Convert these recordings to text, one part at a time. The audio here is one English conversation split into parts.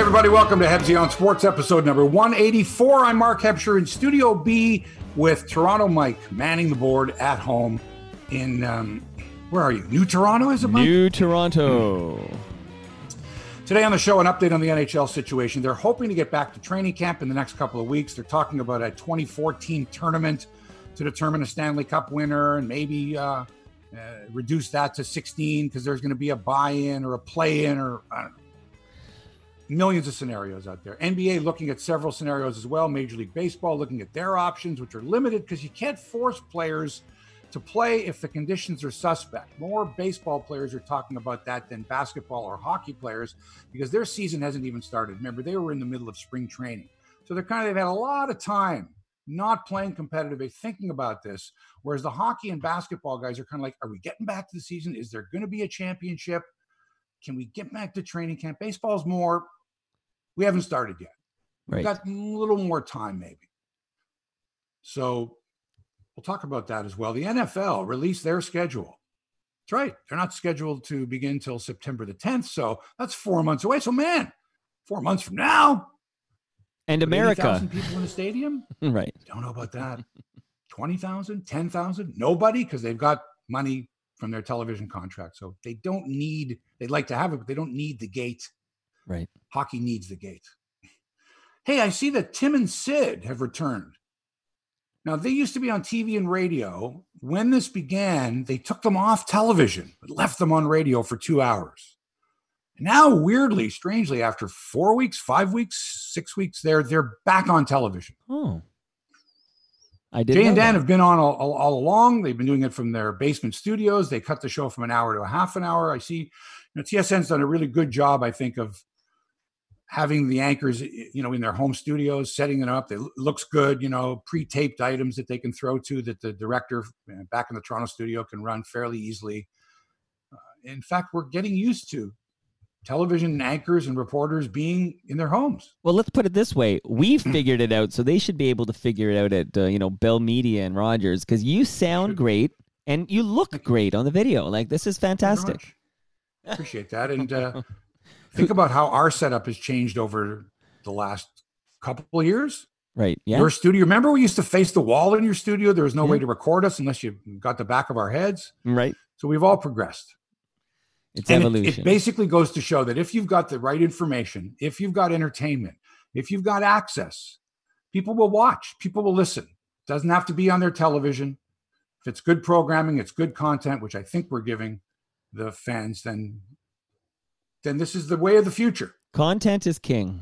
everybody. Welcome to Hebsy on Sports, episode number 184. I'm Mark Hebscher in Studio B with Toronto Mike manning the board at home in, where are you? New Toronto, is it, Mike? New Toronto. Today on the show, an update on the NHL situation. They're hoping to get back to training camp in the next couple of weeks. They're talking about a 2014 tournament to determine a Stanley Cup winner and maybe reduce that to 16 because there's going to be a buy-in or a play-in or I don't know. Millions of scenarios out there. NBA looking at several scenarios as well. Major League Baseball looking at their options, which are limited because you can't force players to play if the conditions are suspect. More baseball players are talking about that than basketball or hockey players because their season hasn't even started. Remember, they were in the middle of spring training. So they've had a lot of time not playing competitively, thinking about this. Whereas the hockey and basketball guys are kind of like, are we getting back to the season? Is there going to be a championship? Can we get back to training camp? Baseball's more, we haven't started yet. Right. We've got a little more time maybe. So we'll talk about that as well. The NFL released their schedule. That's right. They're not scheduled to begin until September the 10th. So that's 4 months away. So, man, 4 months from now. And America. 80,000 people in the stadium? Right. Don't know about that. 20,000, 10,000? Nobody, because they've got money from their television contract. So they don't need, they'd like to have it, but they don't need the gate. Right. Hockey needs the gate. Hey, I see that Tim and Sid have returned. Now, they used to be on TV and radio. When this began, they took them off television, but left them on radio for 2 hours. Now, weirdly, strangely, after 4 weeks, 5 weeks, 6 weeks, they're back on television. Oh. I did. Jay and Dan have been on all along. They've been doing it from their basement studios. They cut the show from an hour to a half an hour. I see, TSN's done a really good job, I think, of having the anchors, in their home studios, setting it up. It looks good, pre-taped items that they can throw to that the director back in the Toronto studio can run fairly easily. In fact, we're getting used to television anchors and reporters being in their homes. Well, let's put it this way. We've figured it out, so they should be able to figure it out at, Bell Media and Rogers, because you sound great and you look great on the video. Like, this is fantastic. Appreciate that. And think about how our setup has changed over the last couple of years. Right. Yeah. Your studio, remember we used to face the wall in your studio? There was no way to record us unless you got the back of our heads. Right. So we've all progressed. It's and evolution. It basically goes to show that if you've got the right information, if you've got entertainment, if you've got access, people will watch, people will listen. It doesn't have to be on their television. If it's good programming, it's good content, which I think we're giving the fans, then this is the way of the future. Content is king.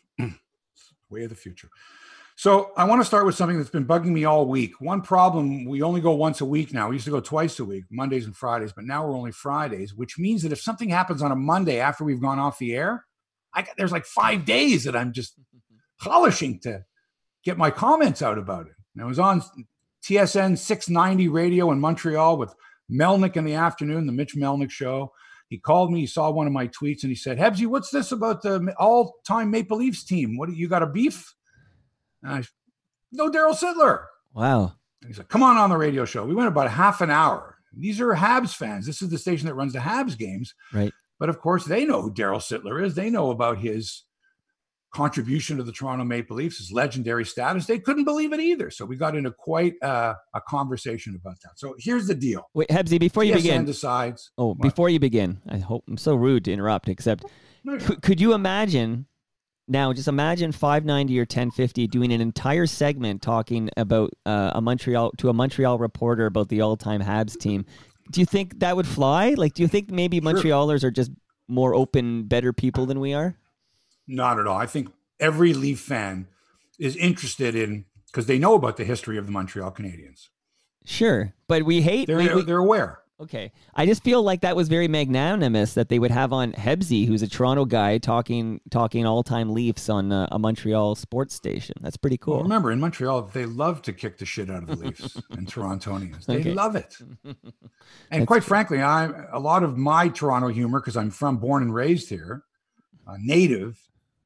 Way of the future. So I want to start with something that's been bugging me all week. One problem, we only go once a week now. We used to go twice a week, Mondays and Fridays, but now we're only Fridays, which means that if something happens on a Monday after we've gone off the air, there's like 5 days that I'm just polishing to get my comments out about it. And I was on TSN 690 radio in Montreal with Melnick in the afternoon, the Mitch Melnick show. He called me, he saw one of my tweets, and he said, Hebsy, what's this about the all-time Maple Leafs team? What, you got a beef? And no, Daryl Sittler. Wow. And he said, come on the radio show. We went about half an hour. These are Habs fans. This is the station that runs the Habs games. Right. But, of course, they know who Daryl Sittler is. They know about his contribution to the Toronto Maple Leafs, his legendary status. They couldn't believe it either. So we got into quite a conversation about that. So here's the deal. Wait, Hebsy, before you begin. Decides. Before you begin, I hope I'm so rude to interrupt, except could you imagine now, just imagine 590 or 1050 doing an entire segment talking about a Montreal reporter about the all-time Habs team. Do you think that would fly? Like, do you think maybe Montrealers are just more open, better people than we are? Not at all. I think every Leaf fan is interested in, because they know about the history of the Montreal Canadiens. Sure, but we hate... They're aware. Okay. I just feel like that was very magnanimous that they would have on Hebsy, who's a Toronto guy, talking all-time Leafs on a Montreal sports station. That's pretty cool. Well, remember, in Montreal, they love to kick the shit out of the Leafs and Torontonians. They love it. And quite frankly, a lot of my Toronto humor, because I'm born and raised here, native,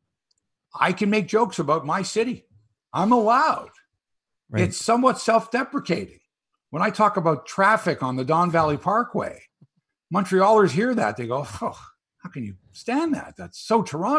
I can make jokes about my city. I'm allowed. Right. It's somewhat self-deprecating. When I talk about traffic on the Don Valley Parkway, Montrealers hear that. They go, oh, how can you stand that? That's so Toronto.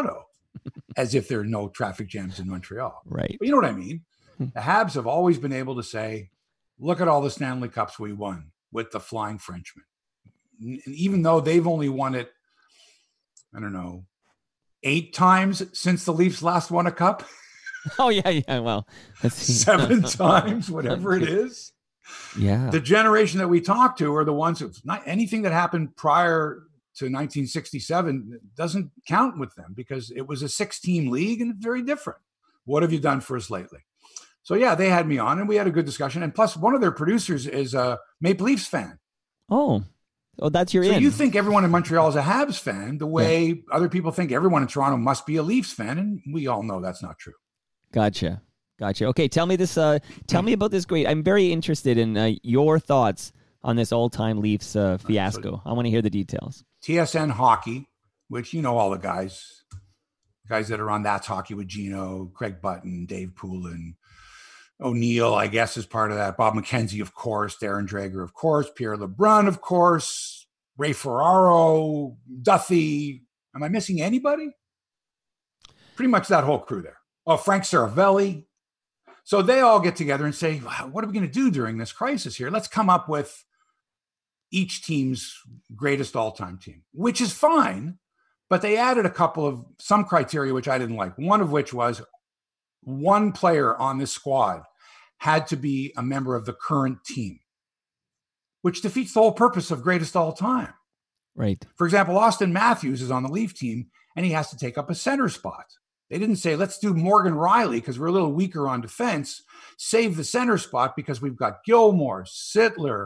as if there are no traffic jams in Montreal. Right. But you know what I mean? The Habs have always been able to say, look at all the Stanley Cups we won with the Flying Frenchman. And even though they've only won it, I don't know, 8 times since the Leafs last won a cup. Oh, yeah. Well, 7 times, whatever it is. Yeah. The generation that we talk to are the ones who, not anything that happened prior to 1967 doesn't count with them because it was a 6-team league and it's very different. What have you done for us lately? So, yeah, they had me on and we had a good discussion. And plus, one of their producers is a Maple Leafs fan. Oh, that's your So in. you think everyone in Montreal is a Habs fan the way other people think everyone in Toronto must be a Leafs fan. And we all know that's not true. Gotcha. Okay, tell me this. Tell me about this great. I'm very interested in your thoughts on this all-time Leafs fiasco. I want to hear the details. TSN Hockey, which you know all the guys that are on That's Hockey with Gino, Craig Button, Dave Poulin, O'Neill, I guess, is part of that. Bob McKenzie, of course. Darren Dreger, of course. Pierre LeBrun, of course. Ray Ferraro, Duffy. Am I missing anybody? Pretty much that whole crew there. Oh, Frank Saravelli. So they all get together and say, wow, what are we going to do during this crisis here? Let's come up with each team's greatest all-time team, which is fine. But they added some criteria, which I didn't like. One of which was one player on this squad had to be a member of the current team, which defeats the whole purpose of greatest all time. Right. For example, Austin Matthews is on the Leaf team and he has to take up a center spot. They didn't say, let's do Morgan Riley because we're a little weaker on defense, save the center spot because we've got Gilmore, Sittler,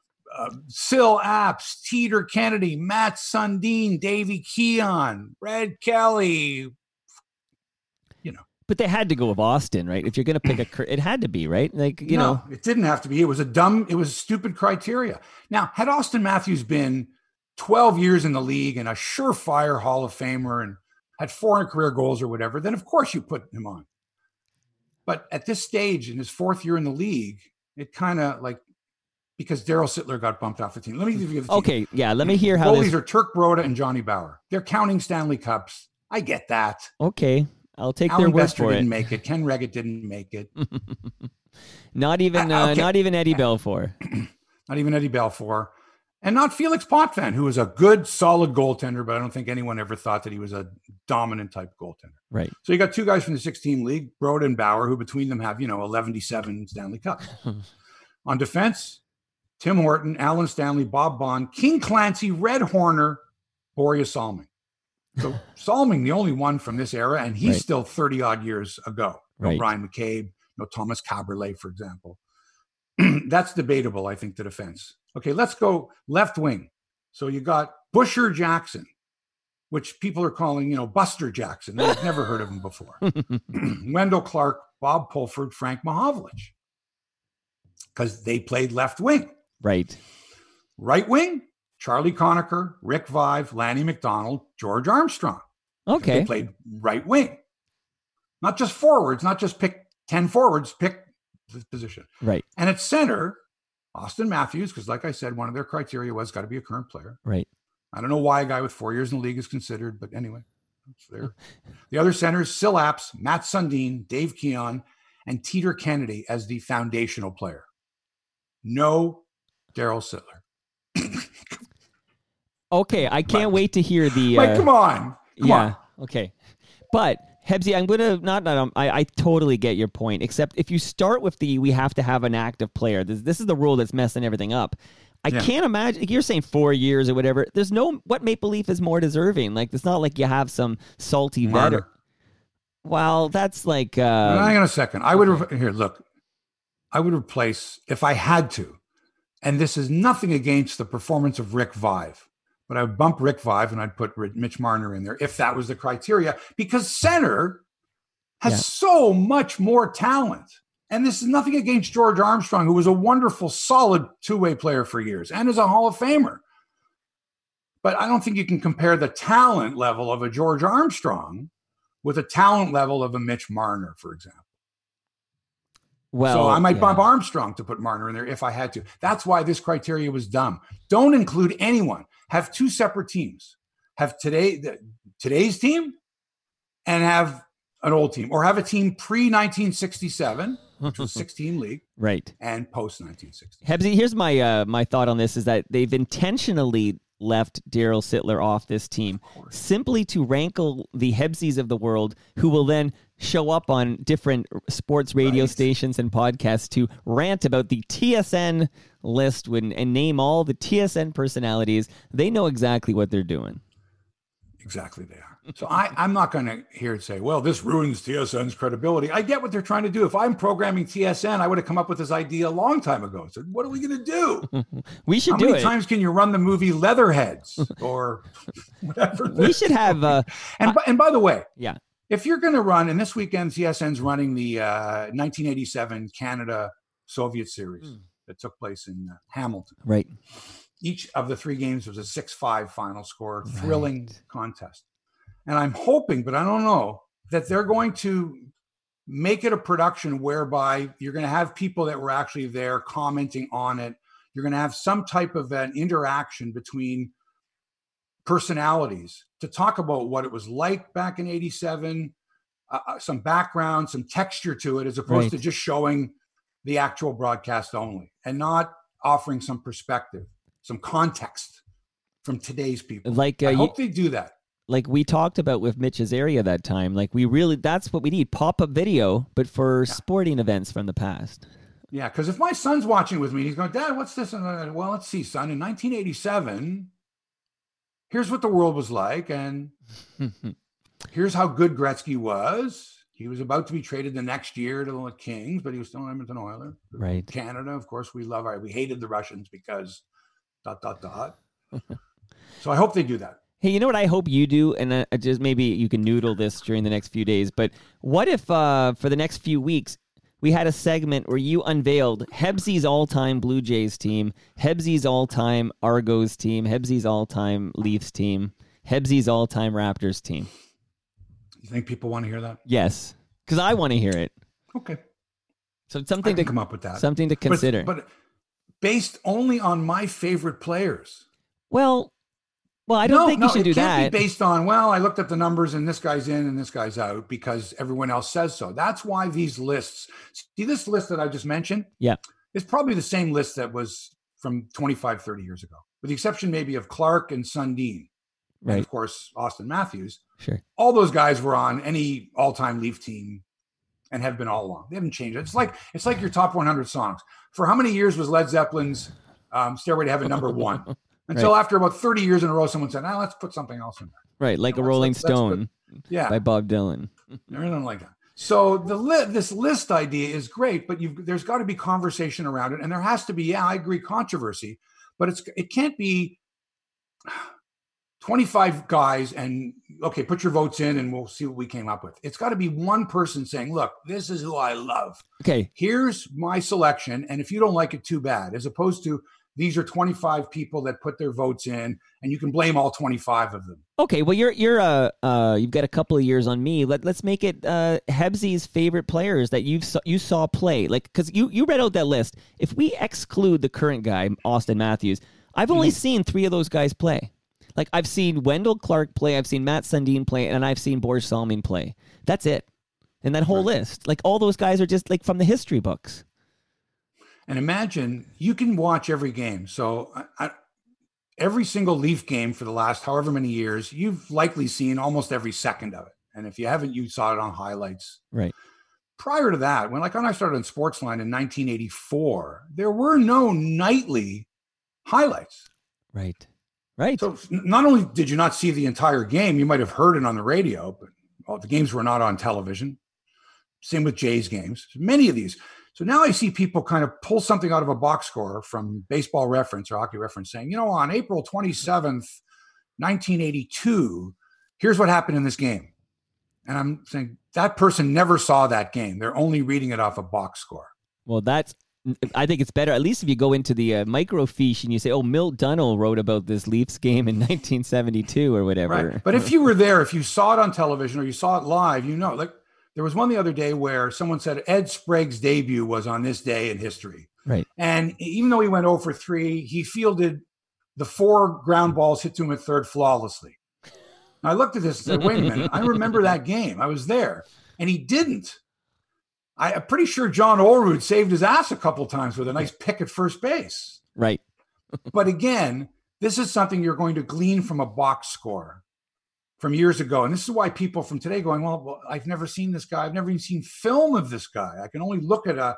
Sil Apps, Teeter Kennedy, Matt Sundin, Davey Keon, Red Kelly, But they had to go with Austin, right? If you're going to pick it had to be, right? Like, you know. It didn't have to be. It was stupid criteria. Now, had Austin Matthews been 12 years in the league and a surefire Hall of Famer and had 400 career goals or whatever, then of course you put him on. But at this stage, in his 4th year in the league, it kind of like, because Daryl Sittler got bumped off the team. Let me give you the team. Okay, yeah, let me hear how goalies are Turk Broda and Johnny Bauer. They're counting Stanley Cups. I get that. Okay, I'll take Alan their word Bester for didn't it. make it. Ken Reggett didn't make it. Not even Eddie Belfour. Not even Eddie Belfour. And not Felix Potvin, who was a good, solid goaltender, but I don't think anyone ever thought that he was a dominant type goaltender. Right. So you got 2 guys from the 6-team league, Broda and Bauer, who between them have, 11-7 Stanley Cups. On defense, Tim Horton, Alan Stanley, Bob Bond, King Clancy, Red Horner, Boreas Salming. So Salming, the only one from this era, and he's still 30-odd years ago. No Brian McCabe, no Thomas Caberlet, for example. That's debatable, I think, the defense. Okay, let's go left wing. So you got Busher Jackson, which people are calling, Buster Jackson. They've never heard of him before. Wendell Clark, Bob Pulford, Frank Mahovlich, because they played left wing. Right. Right wing, Charlie Conacher, Rick Vive, Lanny McDonald, George Armstrong. Okay. They played right wing. Not just forwards, not just pick 10 forwards, pick the position. Right. And at center, Austin Matthews, because like I said, one of their criteria was got to be a current player. Right. I don't know why a guy with 4 years in the league is considered, but anyway, it's there. The other centers, Sil Apps, Matt Sundin, Dave Keon, and Teeter Kennedy as the foundational player. No Daryl Sittler. Okay, I can't wait to hear the... come on. Come on. Okay. But, Hebsy, I'm going to... I totally get your point, except if you start with we have to have an active player. This is the rule that's messing everything up. I can't imagine... You're saying 4 years or whatever. There's no... What Maple Leaf is more deserving? Like, it's not like you have some salty veteran. Well, that's like... Hang on a second. I would... Here, look. I would replace, if I had to, and this is nothing against the performance of Rick Vive, but I would bump Rick Vive and I'd put Mitch Marner in there if that was the criteria, because center has so much more talent. And this is nothing against George Armstrong, who was a wonderful, solid two-way player for years and is a Hall of Famer. But I don't think you can compare the talent level of a George Armstrong with the talent level of a Mitch Marner, for example. Well, so I might bump Armstrong to put Marner in there if I had to. That's why this criteria was dumb. Don't include anyone. Have two separate teams. Have today's team and have an old team, or have a team pre-1967, which was 16 league, right, and post-1960. Hebsy, here's my my thought on this: is that they've intentionally left Daryl Sittler off this team simply to rankle the Hebsies of the world, who will then show up on different sports radio stations and podcasts to rant about the TSN list and name all the TSN personalities. They know exactly what they're doing. Exactly, they are. So I'm not going to hear it say, well, this ruins TSN's credibility. I get what they're trying to do. If I'm programming TSN, I would have come up with this idea a long time ago. So what are we going to do? We should do it. How many times can you run the movie Leatherheads or whatever? We should have... and by the way, yeah, if you're going to run, and this weekend TSN's running the 1987 Canada-Soviet series that took place in Hamilton. Right. Each of the 3 games was a 6-5 final score, thrilling contest. And I'm hoping, but I don't know, that they're going to make it a production whereby you're going to have people that were actually there commenting on it. You're going to have some type of an interaction between personalities to talk about what it was like back in 87, some background, some texture to it, as opposed to just showing the actual broadcast only and not offering some perspective, some context from today's people. Like I hope they do that. Like we talked about with Mitch Azaria that time, like that's what we need, pop-up video, but for sporting events from the past. Yeah, because if my son's watching with me, he's going, Dad, what's this? And well, let's see, son, in 1987, here's what the world was like, and here's how good Gretzky was. He was about to be traded the next year to the Kings, but he was still an Edmonton Oiler. Right. Canada, of course, we hated the Russians because ... So I hope they do that. Hey, you know what I hope you do? And just maybe you can noodle this during the next few days. But what if for the next few weeks, we had a segment where you unveiled Hebsy's all-time Blue Jays team, Hebsy's all-time Argos team, Hebsy's all-time Leafs team, Hebsy's all-time Raptors team? You think people want to hear that? Yes, because I want to hear it. Okay. So something to come up with that. Something to consider. But based only on my favorite players. Well, I don't think you should do that. It can't be based on, well, I looked at the numbers and this guy's in and this guy's out because everyone else says so. That's why these lists, see this list that I just mentioned? Yeah. It's probably the same list that was from 25, 30 years ago, with the exception maybe of Clark and Sundin. Right. And of course, Austin Matthews. Sure. All those guys were on any all-time Leaf team and have been all along. They haven't changed. It's like your top 100 songs. For how many years was Led Zeppelin's Stairway to Heaven #1? Until after about 30 years in a row, someone said, let's put something else in there. Right, like a Rolling Stone by Bob Dylan. Everything like that. So this list idea is great, but there's got to be conversation around it. And there has to be, I agree, controversy. But it can't be 25 guys and, okay, put your votes in and we'll see what we came up with. It's got to be one person saying, look, this is who I love. Okay. Here's my selection. And if you don't like it, too bad. As opposed to, these are 25 people that put their votes in, and you can blame all 25 of them. Okay, well, you've got a couple of years on me. Let's make it Hebsy's favorite players that you saw play. Like, because you read out that list. If we exclude the current guy, Austin Matthews, I've only seen 3 of those guys play. Like, I've seen Wendell Clark play, I've seen Matt Sundin play, and I've seen Boris Salming play. That's it. And that whole list, like all those guys are just like from the history books. And imagine you can watch every game. So every single Leaf game for the last however many years, you've likely seen almost every second of it. And if you haven't, you saw it on highlights. Right. Prior to that, when I started on Sportsline in 1984, there were no nightly highlights. Right. So not only did you not see the entire game, you might have heard it on the radio, but the games were not on television. Same with Jays games. Many of these. So now I see people kind of pull something out of a box score from Baseball Reference or Hockey Reference saying, on April 27th, 1982, here's what happened in this game. And I'm saying that person never saw that game. They're only reading it off a box score. Well, I think it's better, at least if you go into the microfiche and you say, Milt Dunnell wrote about this Leafs game in 1972 or whatever. Right. But if you were there, if you saw it on television or you saw it live, like, there was one the other day where someone said Ed Sprague's debut was on this day in history. Right. And even though he went 0 for 3, he fielded the 4 ground balls hit to him at third flawlessly. I looked at this and said, wait a minute, I remember that game. I was there. And he didn't. I'm pretty sure John Olerud saved his ass a couple of times with a nice pick at first base. Right. But again, this is something you're going to glean from a box score from years ago. And this is why people from today going, well, I've never seen this guy. I've never even seen film of this guy. I can only look at a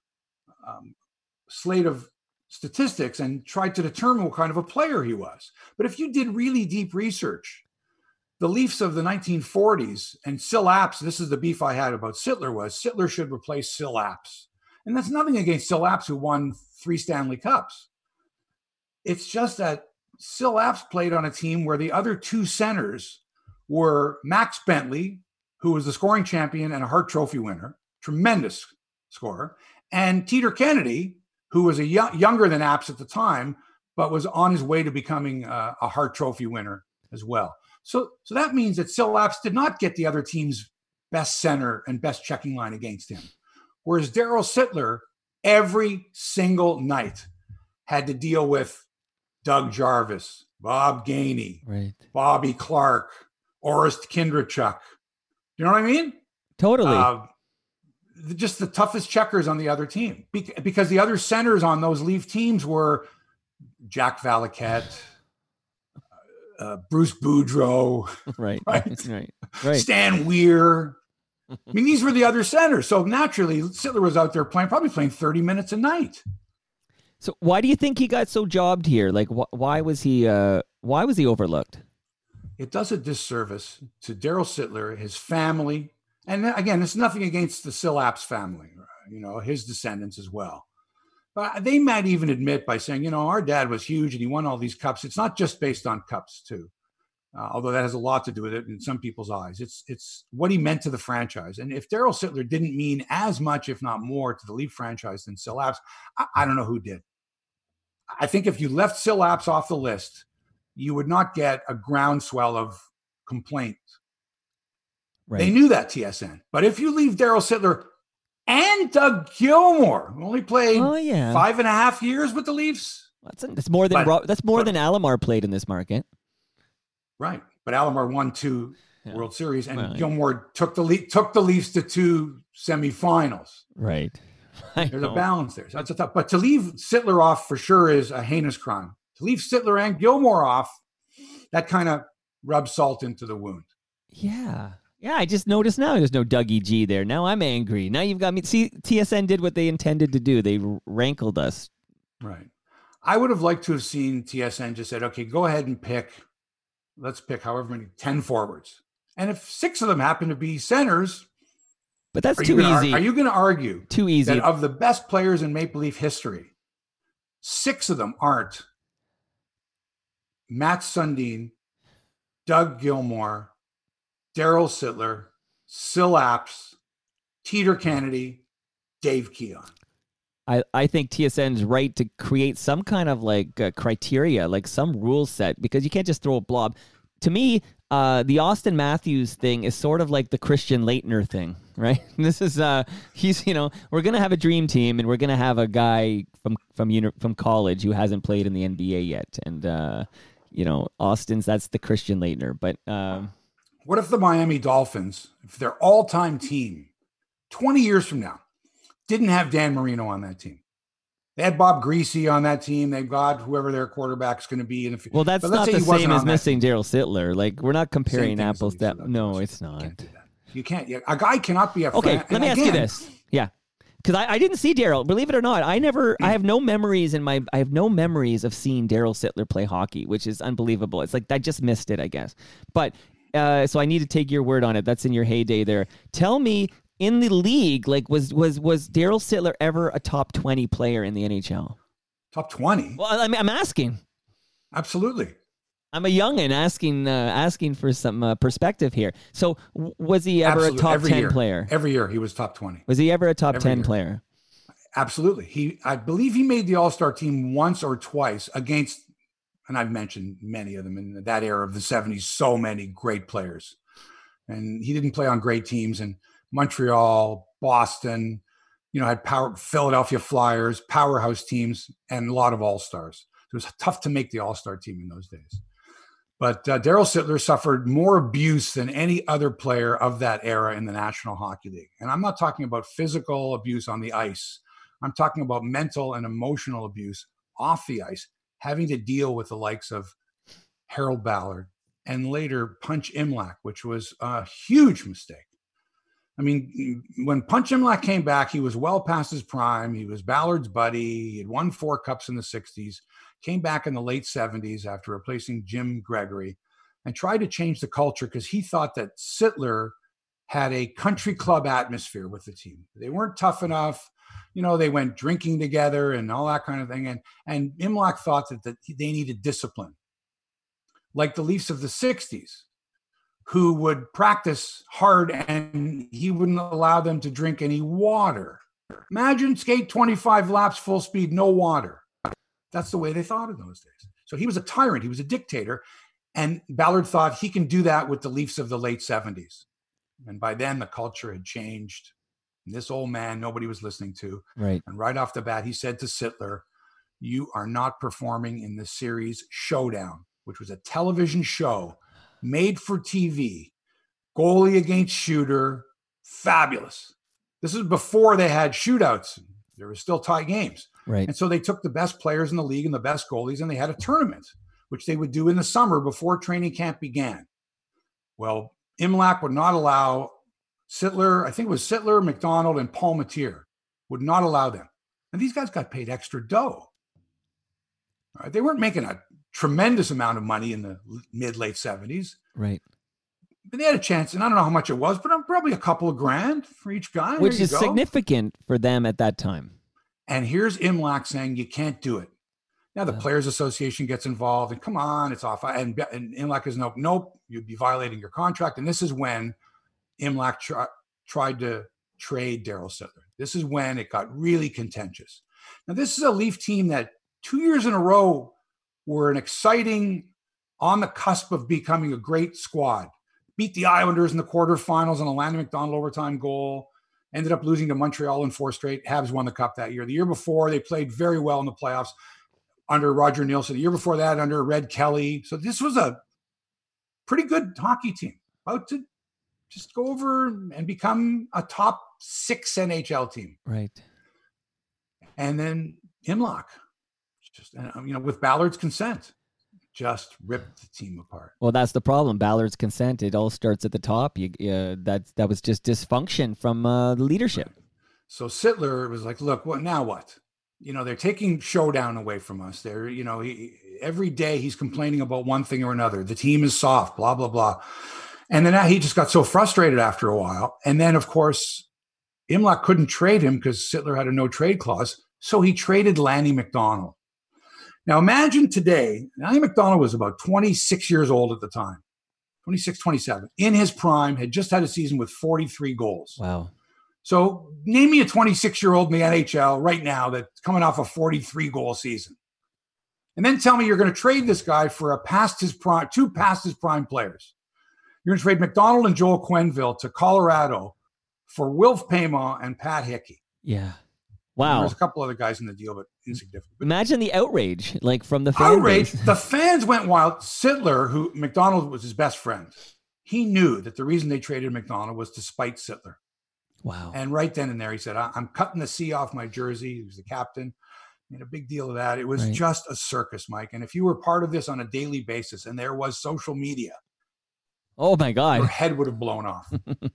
slate of statistics and try to determine what kind of a player he was. But if you did really deep research, the Leafs of the 1940s and Sil Apps, this is the beef I had about Sittler, was Sittler should replace Sil Apps. And that's nothing against Sil Apps, who won 3 Stanley Cups. It's just that Sil Apps played on a team where the other 2 centers were Max Bentley, who was the scoring champion and a Hart Trophy winner, tremendous scorer, and Teeter Kennedy, who was younger than Apps at the time, but was on his way to becoming a Hart Trophy winner as well. So that means that Sil Apps did not get the other team's best center and best checking line against him. Whereas Daryl Sittler, every single night, had to deal with Doug Jarvis, Bob Gainey, right, Bobby Clark, Orest Kindrachuk. You know what I mean? Totally. Just the toughest checkers on the other team. Because the other centers on those Leaf teams were Jack Valaket, Bruce Boudreau, right. Stan Weir. I mean, these were the other centers. So naturally, Sittler was out there probably playing 30 minutes a night. So why do you think he got so jobbed here? Like, why was he overlooked? It does a disservice to Daryl Sittler, his family. And again, it's nothing against the Sil Apps family, his descendants as well. But they might even admit by saying, our dad was huge and he won all these cups. It's not just based on cups too, although that has a lot to do with it in some people's eyes. It's what he meant to the franchise. And if Daryl Sittler didn't mean as much, if not more, to the Leaf franchise than Sil Apps, I don't know who did. I think if you left Sil Apps off the list, you would not get a groundswell of complaint. Right. They knew that, TSN. But if you leave Daryl Sittler and Doug Gilmour, who only played 5.5 years with the Leafs. That's more than Alomar played in this market. Right. But Alomar won 2 World Series, and Gilmour took the Leafs to 2 semifinals. Right. There's a balance there. So that's a tough. But to leave Sittler off for sure is a heinous crime. To leave Sittler and Gilmour off, that kind of rubs salt into the wound. Yeah. Yeah, I just noticed now there's no Dougie G there. Now I'm angry. Now you've got me. See, TSN did what they intended to do. They rankled us. Right. I would have liked to have seen TSN just said, okay, go ahead and let's pick however many, 10 forwards. And if 6 of them happen to be centers. But that's too easy. Are you going to argue too easy that of the best players in Maple Leaf history, 6 of them aren't Matt Sundin, Doug Gilmour, Daryl Sittler, Sil Apps, Teeter Kennedy, Dave Keon? I think TSN's right to create some kind of criteria, like some rule set, because you can't just throw a blob. To me, the Austin Matthews thing is sort of like the Christian Laettner thing, right? This is we're gonna have a dream team, and we're gonna have a guy from college who hasn't played in the NBA yet, and Austin's that's the Christian Laettner. But what if the Miami Dolphins, if their all-time team, 20 years from now, didn't have Dan Marino on that team? They had Bob Greasy on that team. They've got whoever their quarterback's going to be. Well, that's not the same as missing Daryl Sittler. Like, we're not comparing apples to apples. No, it's not. You can't. A guy cannot be a okay, let me ask you this. Yeah. Because I didn't see Daryl. Believe it or not, I have no memories of seeing Daryl Sittler play hockey, which is unbelievable. It's like I just missed it, I guess. But so I need to take your word on it. That's in your heyday there. Tell me, in the league, like was Daryl Sittler ever a top 20 player in the NHL? Top 20? Well, I mean, I'm asking. Absolutely. I'm a youngin' asking for some perspective here. So was he ever a top 10 player? Every year he was top 20. Was he ever a top 10 player? Absolutely. I believe he made the All-Star team once or twice against, and I've mentioned many of them in that era of the 70s, so many great players. And he didn't play on great teams. And Montreal, Boston, had Philadelphia Flyers, powerhouse teams, and a lot of all-stars. So it was tough to make the all-star team in those days. But Daryl Sittler suffered more abuse than any other player of that era in the National Hockey League. And I'm not talking about physical abuse on the ice. I'm talking about mental and emotional abuse off the ice, having to deal with the likes of Harold Ballard and later Punch Imlach, which was a huge mistake. I mean, when Punch Imlach came back, he was well past his prime. He was Ballard's buddy. He had won 4 cups in the 60s, came back in the late 70s after replacing Jim Gregory, and tried to change the culture because he thought that Sittler had a country club atmosphere with the team. They weren't tough enough. You know, they went drinking together and all that kind of thing. And Imlach thought that they needed discipline, like the Leafs of the 60s, who would practice hard and he wouldn't allow them to drink any water. Imagine skate 25 laps full speed, no water. That's the way they thought in those days. So he was a tyrant. He was a dictator. And Ballard thought he can do that with the Leafs of the late 70s. And by then, the culture had changed. And this old man, nobody was listening to. Right. And right off the bat, he said to Sittler, "You are not performing in the series Showdown," which was a television show made for TV, goalie against shooter, fabulous. This is before they had shootouts. There were still tie games. Right. And so they took the best players in the league and the best goalies, and they had a tournament, which they would do in the summer before training camp began. Well, Imlach would not allow Sittler, I think it was Sittler, McDonald, and Palmateer, would not allow them. And these guys got paid extra dough. All right? They weren't making a tremendous amount of money in the mid-late 70s. Right. But they had a chance, and I don't know how much it was, but probably a couple of grand for each guy. Which is significant for them at that time. And here's Imlach saying, "You can't do it." Now the Players Association gets involved, and come on, it's off. And Imlach is, nope, you'd be violating your contract. And this is when Imlach tried to trade Daryl Sittler. This is when it got really contentious. Now this is a Leaf team that 2 years in a row were an exciting, on the cusp of becoming a great squad. Beat the Islanders in the quarterfinals on a Lanny McDonald overtime goal. Ended up losing to Montreal in 4 straight. Habs won the cup that year. The year before, they played very well in the playoffs under Roger Nielsen. The year before that, under Red Kelly. So this was a pretty good hockey team, about to just go over and become a top 6 NHL team. Right. And then Imlach, just, with Ballard's consent, just ripped the team apart. Well, that's the problem. Ballard's consent. It all starts at the top. That was just dysfunction from the leadership. Right. So Sittler was like, "Look, now what? They're taking Showdown away from us. They're, every day he's complaining about one thing or another. The team is soft, blah, blah, blah." And then he just got so frustrated after a while. And then, of course, Imlach couldn't trade him because Sittler had a no-trade clause. So he traded Lanny McDonald. Now, imagine today, Lanny McDonald was about 26 years old at the time, 26, 27, in his prime, had just had a season with 43 goals. Wow. So name me a 26-year-old in the NHL right now that's coming off a 43-goal season. And then tell me you're going to trade this guy for two past his prime players. You're going to trade McDonald and Joel Quenneville to Colorado for Wilf Payma and Pat Hickey. Yeah. Wow. There's a couple other guys in the deal, but insignificant. Imagine the outrage, from the fan base. The fans went wild. Sittler, who McDonald was his best friend, he knew that the reason they traded McDonald was to spite Sittler. Wow. And right then and there, he said, "I'm cutting the C off my jersey." He was the captain. Made a big deal of that. It was just a circus, Mike. And if you were part of this on a daily basis and there was social media, oh my God, your head would have blown off.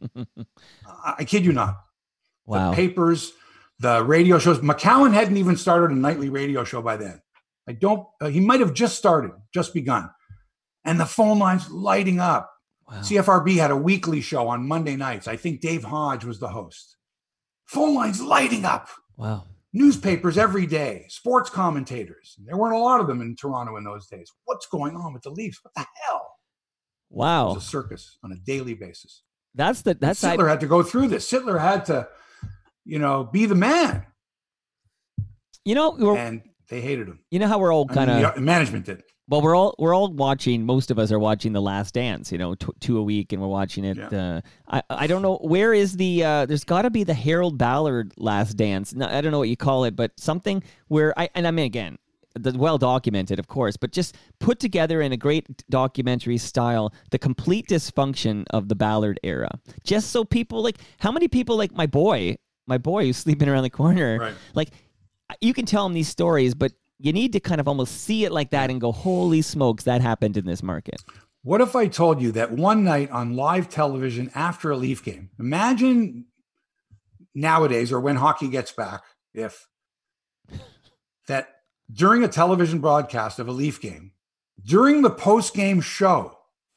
I kid you not. Wow. The papers, the radio shows. McCowan hadn't even started a nightly radio show by then. He might have just begun. And the phone lines lighting up. Wow. CFRB had a weekly show on Monday nights. I think Dave Hodge was the host. Phone lines lighting up. Wow. Newspapers every day, sports commentators. There weren't a lot of them in Toronto in those days. What's going on with the Leafs? What the hell? Wow. It was a circus on a daily basis. Sittler had to go through this. Sittler had to, be the man. And they hated him. You know how we're all kind of management did. Well, we're all watching. Most of us are watching The Last Dance. 2 a week, and we're watching it. Yeah. I don't know where is the. There's got to be the Harold Ballard Last Dance. No, I don't know what you call it, but something where again, well documented, of course, but just put together in a great documentary style the complete dysfunction of the Ballard era. Just so people how many people like my boy who's sleeping around the corner, right. Like you can tell him these stories, but you need to kind of almost see it like that and go, holy smokes, that happened in this market. What if I told you that one night on live television after a Leaf game, imagine nowadays or when hockey gets back, if that during a television broadcast of a Leaf game, during the post-game show,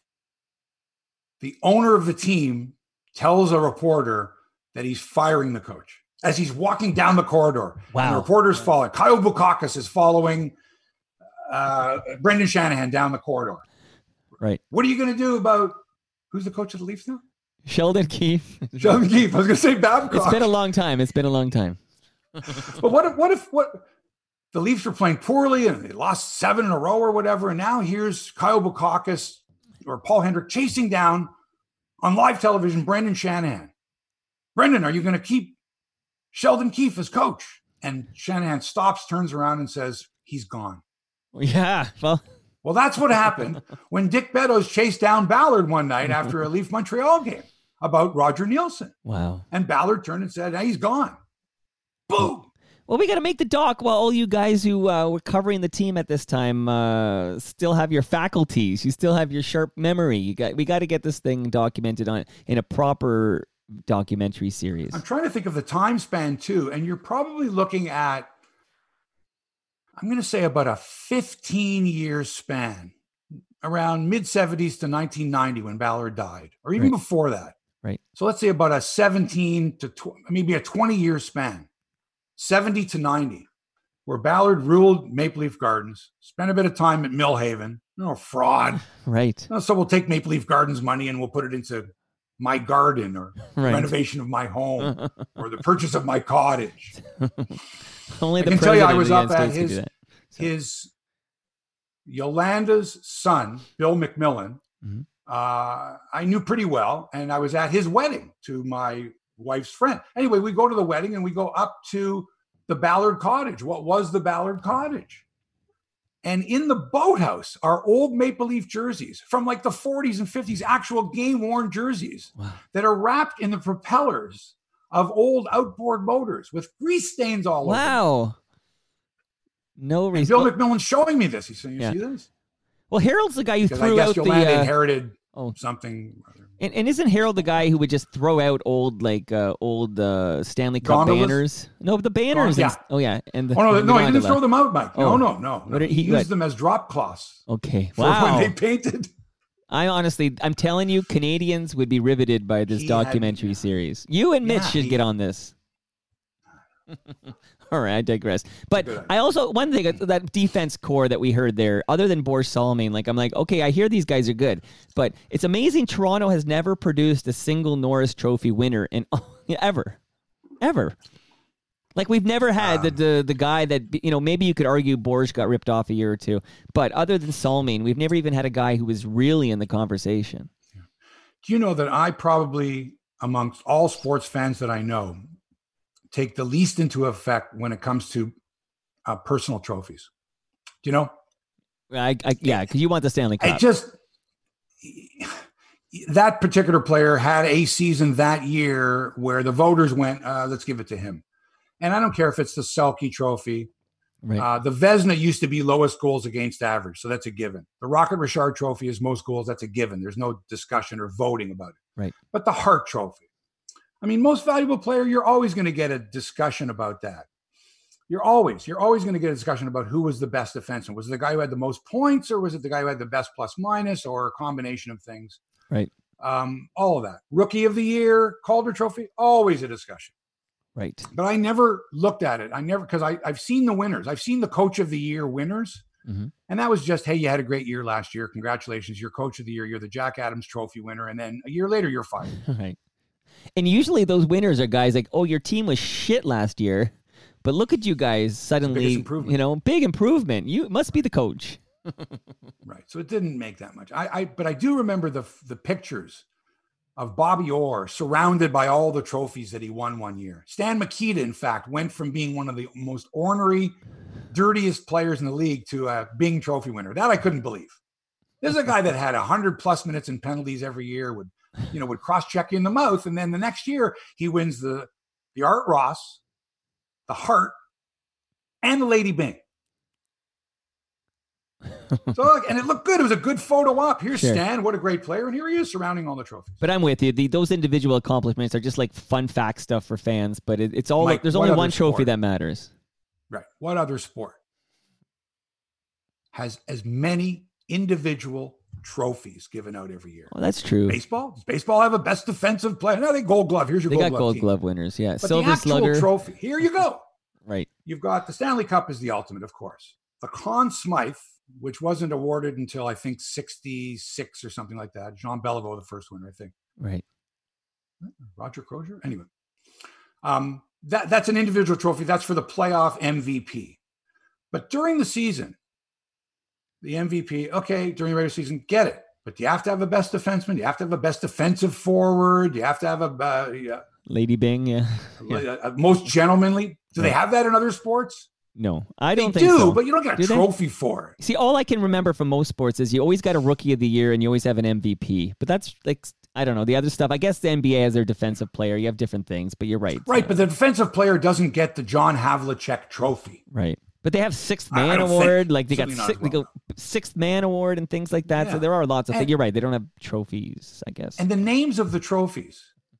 the owner of the team tells a reporter that he's firing the coach as he's walking down the corridor. Wow. And the reporter's following. Kyle Bukakis is following Brendan Shanahan down the corridor. Right. What are you going to do about who's the coach of the Leafs now? Sheldon Keefe. Sheldon Keefe. I was going to say Babcock. It's been a long time. But what if the Leafs were playing poorly and they lost 7 in a row or whatever, and now here's Kyle Bukakis or Paul Hendrick chasing down on live television Brendan Shanahan. Brendan, are you going to keep Sheldon Keefe as coach? And Shanahan stops, turns around, and says, he's gone. Yeah, Well, that's what happened when Dick Beddoes chased down Ballard one night after a Leaf Montreal game about Roger Nielsen. Wow. And Ballard turned and said, hey, he's gone. Boom. Well, we got to make the doc while all you guys who were covering the team at this time still have your faculties. You still have your sharp memory. We got to get this thing documented in a proper documentary series. I'm trying to think of the time span too, and you're probably looking at, I'm going to say about a 15-year span, around mid-70s to 1990 when Ballard died, or even before that. Right. So let's say about a 17 to maybe a 20-year span, 70 to 90, where Ballard ruled Maple Leaf Gardens, spent a bit of time at Millhaven, fraud. Right. So we'll take Maple Leaf Gardens money and we'll put it into my garden or renovation of my home or the purchase of my cottage. Only I can tell you I was up at his Yolanda's son, Bill McMillan. Mm-hmm. I knew pretty well, and I was at his wedding to my wife's friend. Anyway, we go to the wedding and we go up to the Ballard Cottage. What was the Ballard Cottage? And in the boathouse are old Maple Leaf jerseys from like the 40s and 50s, actual game-worn jerseys that are wrapped in the propellers of old outboard motors with grease stains all over. Wow. No reason. Bill McMillan's showing me this. He's saying, you see this? Well, Harold's the guy who threw out Yolanda inherited something. And isn't Harold the guy who would just throw out old Stanley Cup Gondolas? Banners? No, the banners. Yeah. And no, he didn't throw them out, Mike. Oh. No. He used them as drop cloths. Okay. For wow. when they painted. I'm telling you, Canadians would be riveted by this documentary series. You and Mitch should get on this. All right, I digress. But I also, one thing, that defense core that we heard there, other than Boris Salmain, I'm like, okay, I hear these guys are good, but it's amazing Toronto has never produced a single Norris Trophy winner ever. Like, we've never had the guy that, maybe you could argue Borsch got ripped off a year or two, but other than Salmain, we've never even had a guy who was really in the conversation. Do you know that I probably, amongst all sports fans that I know, take the least into effect when it comes to personal trophies? Do you know? Yeah, because you want the Stanley Cup. That particular player had a season that year where the voters went, let's give it to him. And I don't care if it's the Selke Trophy. Right. The Vezina used to be lowest goals against average, so that's a given. The Rocket Richard Trophy is most goals, that's a given. There's no discussion or voting about it. Right. But the Hart Trophy, I mean, most valuable player, you're always going to get a discussion about that. You're always going to get a discussion about who was the best defenseman. Was it the guy who had the most points, or was it the guy who had the best plus minus, or a combination of things? Right. All of that. Rookie of the year, Calder Trophy, always a discussion. Right. But I never looked at it. Because I've seen the winners. I've seen the Coach of the Year winners. Mm-hmm. And that was just, hey, you had a great year last year. Congratulations. You're Coach of the Year. You're the Jack Adams Trophy winner. And then a year later, you're fired. Right. And usually those winners are guys like, oh, your team was shit last year, but look at you guys suddenly, big improvement. You must be the coach. Right. So it didn't make that much. But I do remember the pictures of Bobby Orr surrounded by all the trophies that he won one year. Stan Mikita, in fact, went from being one of the most ornery dirtiest players in the league to a Bing Trophy winner. That I couldn't believe. This is a guy that had 100+ minutes in penalties every year, would cross-check you in the mouth, and then the next year he wins the Art Ross, the Hart, and the Lady Bing. So, and it looked good. It was a good photo op. Here's Stan. What a great player. And here he is surrounding all the trophies. But I'm with you. Those individual accomplishments are just like fun fact stuff for fans. But it's all Mike, there's only one trophy that matters. Right. What other sport has as many individual trophies given out every year? Well, that's true. Baseball? Does baseball have a best defensive player? No, they Gold Glove. Here's your Gold Glove. They got Gold Glove winners. Yeah. But Silver the actual Slugger trophy. Here you go. Right. You've got the Stanley Cup is the ultimate, of course. The Conn Smythe, which wasn't awarded until I think 66 or something like that. Jean Beliveau, the first winner, I think. Right. Roger Crozier. Anyway, that's an individual trophy. That's for the playoff MVP. But during the season, the MVP, okay, during the regular season, get it. But you have to have a best defenseman. You have to have a best defensive forward. You have to have a Lady Bing, yeah. Most gentlemanly. Do they have that in other sports? No, I don't think so. They do, but you don't get a trophy for it. See, all I can remember from most sports is you always got a Rookie of the Year and you always have an MVP. But that's like, I don't know, the other stuff. I guess the NBA has their defensive player. You have different things, but you're right. Right, but the defensive player doesn't get the John Havlicek trophy. Right. But they have Sixth Man Award. Like they go Sixth Man Award and things like that. Yeah. So there are lots of things. You're right. They don't have trophies, I guess. And the names of the trophies,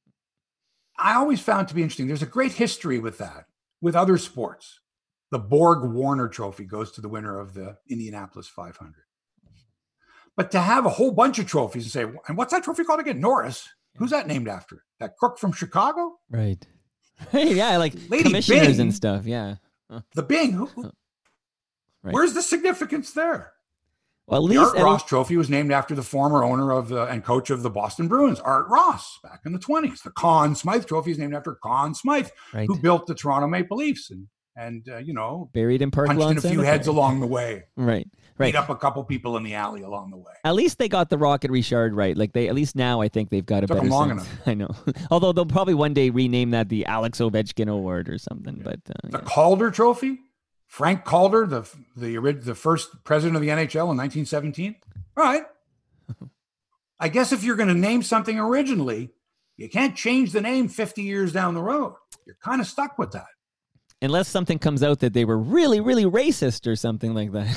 I always found to be interesting. There's a great history with that, with other sports. The Borg Warner Trophy goes to the winner of the Indianapolis 500. But to have a whole bunch of trophies and say, and what's that trophy called again? Norris. Who's that named after? That crook from Chicago? Right. Yeah, like Lady commissioners Bing, and stuff. Yeah. The Bing. Right. Where's the significance there? Well, at least the Art Ross Trophy was named after the former owner of and coach of the Boston Bruins, Art Ross, back in the 1920s. The Conn Smythe Trophy is named after Conn Smythe, who built the Toronto Maple Leafs and buried in Park punched Lawn in a few heads along the way. Right. Beat up a couple people in the alley along the way. At least they got the Rocket Richard right. Like at least now I think they've got a better sense. Long enough. I know. Although they'll probably one day rename that the Alex Ovechkin Award or something. Yeah. But the Calder Trophy, Frank Calder, the first president of the NHL in 1917. All right. I guess if you're going to name something originally, you can't change the name 50 years down the road. You're kind of stuck with that. Unless something comes out that they were really, really racist or something like that.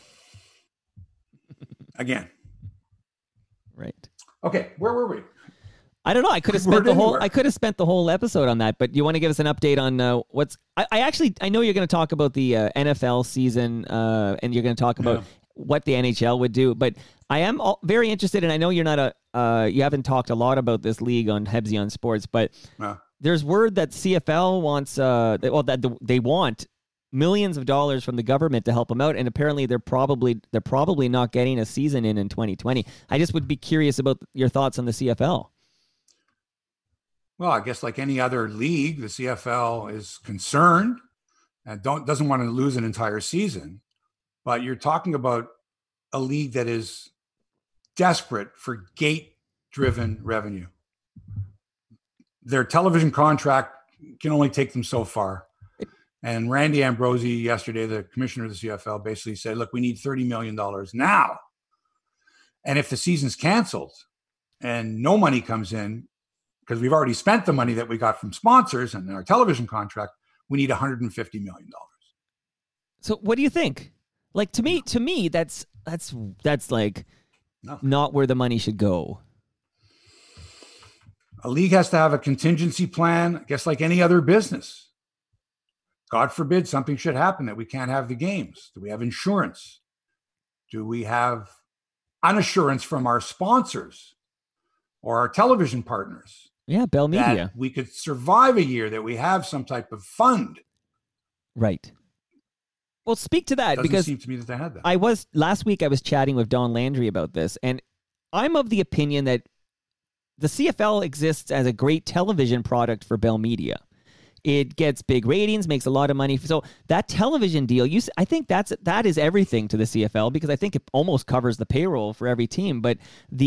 Again. Right. Okay, where were we? I don't know. I could have spent the whole episode on that, but you want to give us an update on what's I know you're going to talk about the NFL season and you're going to talk about what the NHL would do, but I am very interested, and I know you're not you haven't talked a lot about this league on Hebsy on Sports, but there's word that CFL wants that they want millions of dollars from the government to help them out, and apparently they're probably not getting a season in 2020. I just would be curious about your thoughts on the CFL. Well, I guess like any other league, the CFL is concerned and doesn't want to lose an entire season. But you're talking about a league that is desperate for gate-driven revenue. Their television contract can only take them so far. And Randy Ambrosie yesterday, the commissioner of the CFL, basically said, look, we need $30 million now. And if the season's canceled and no money comes in, because we've already spent the money that we got from sponsors and our television contract, we need $150 million. So what do you think? Like, to me, that's like not where the money should go. A league has to have a contingency plan, I guess, like any other business. God forbid something should happen that we can't have the games. Do we have insurance? Do we have an assurance from our sponsors or our television partners? Yeah, Bell Media. That we could survive a year, that we have some type of fund. Right. Well, speak to that, because it doesn't seem to me that they had that. Last week I was chatting with Don Landry about this, and I'm of the opinion that the CFL exists as a great television product for Bell Media. It gets big ratings, makes a lot of money. So that television deal, I think that is everything to the CFL, because I think it almost covers the payroll for every team. But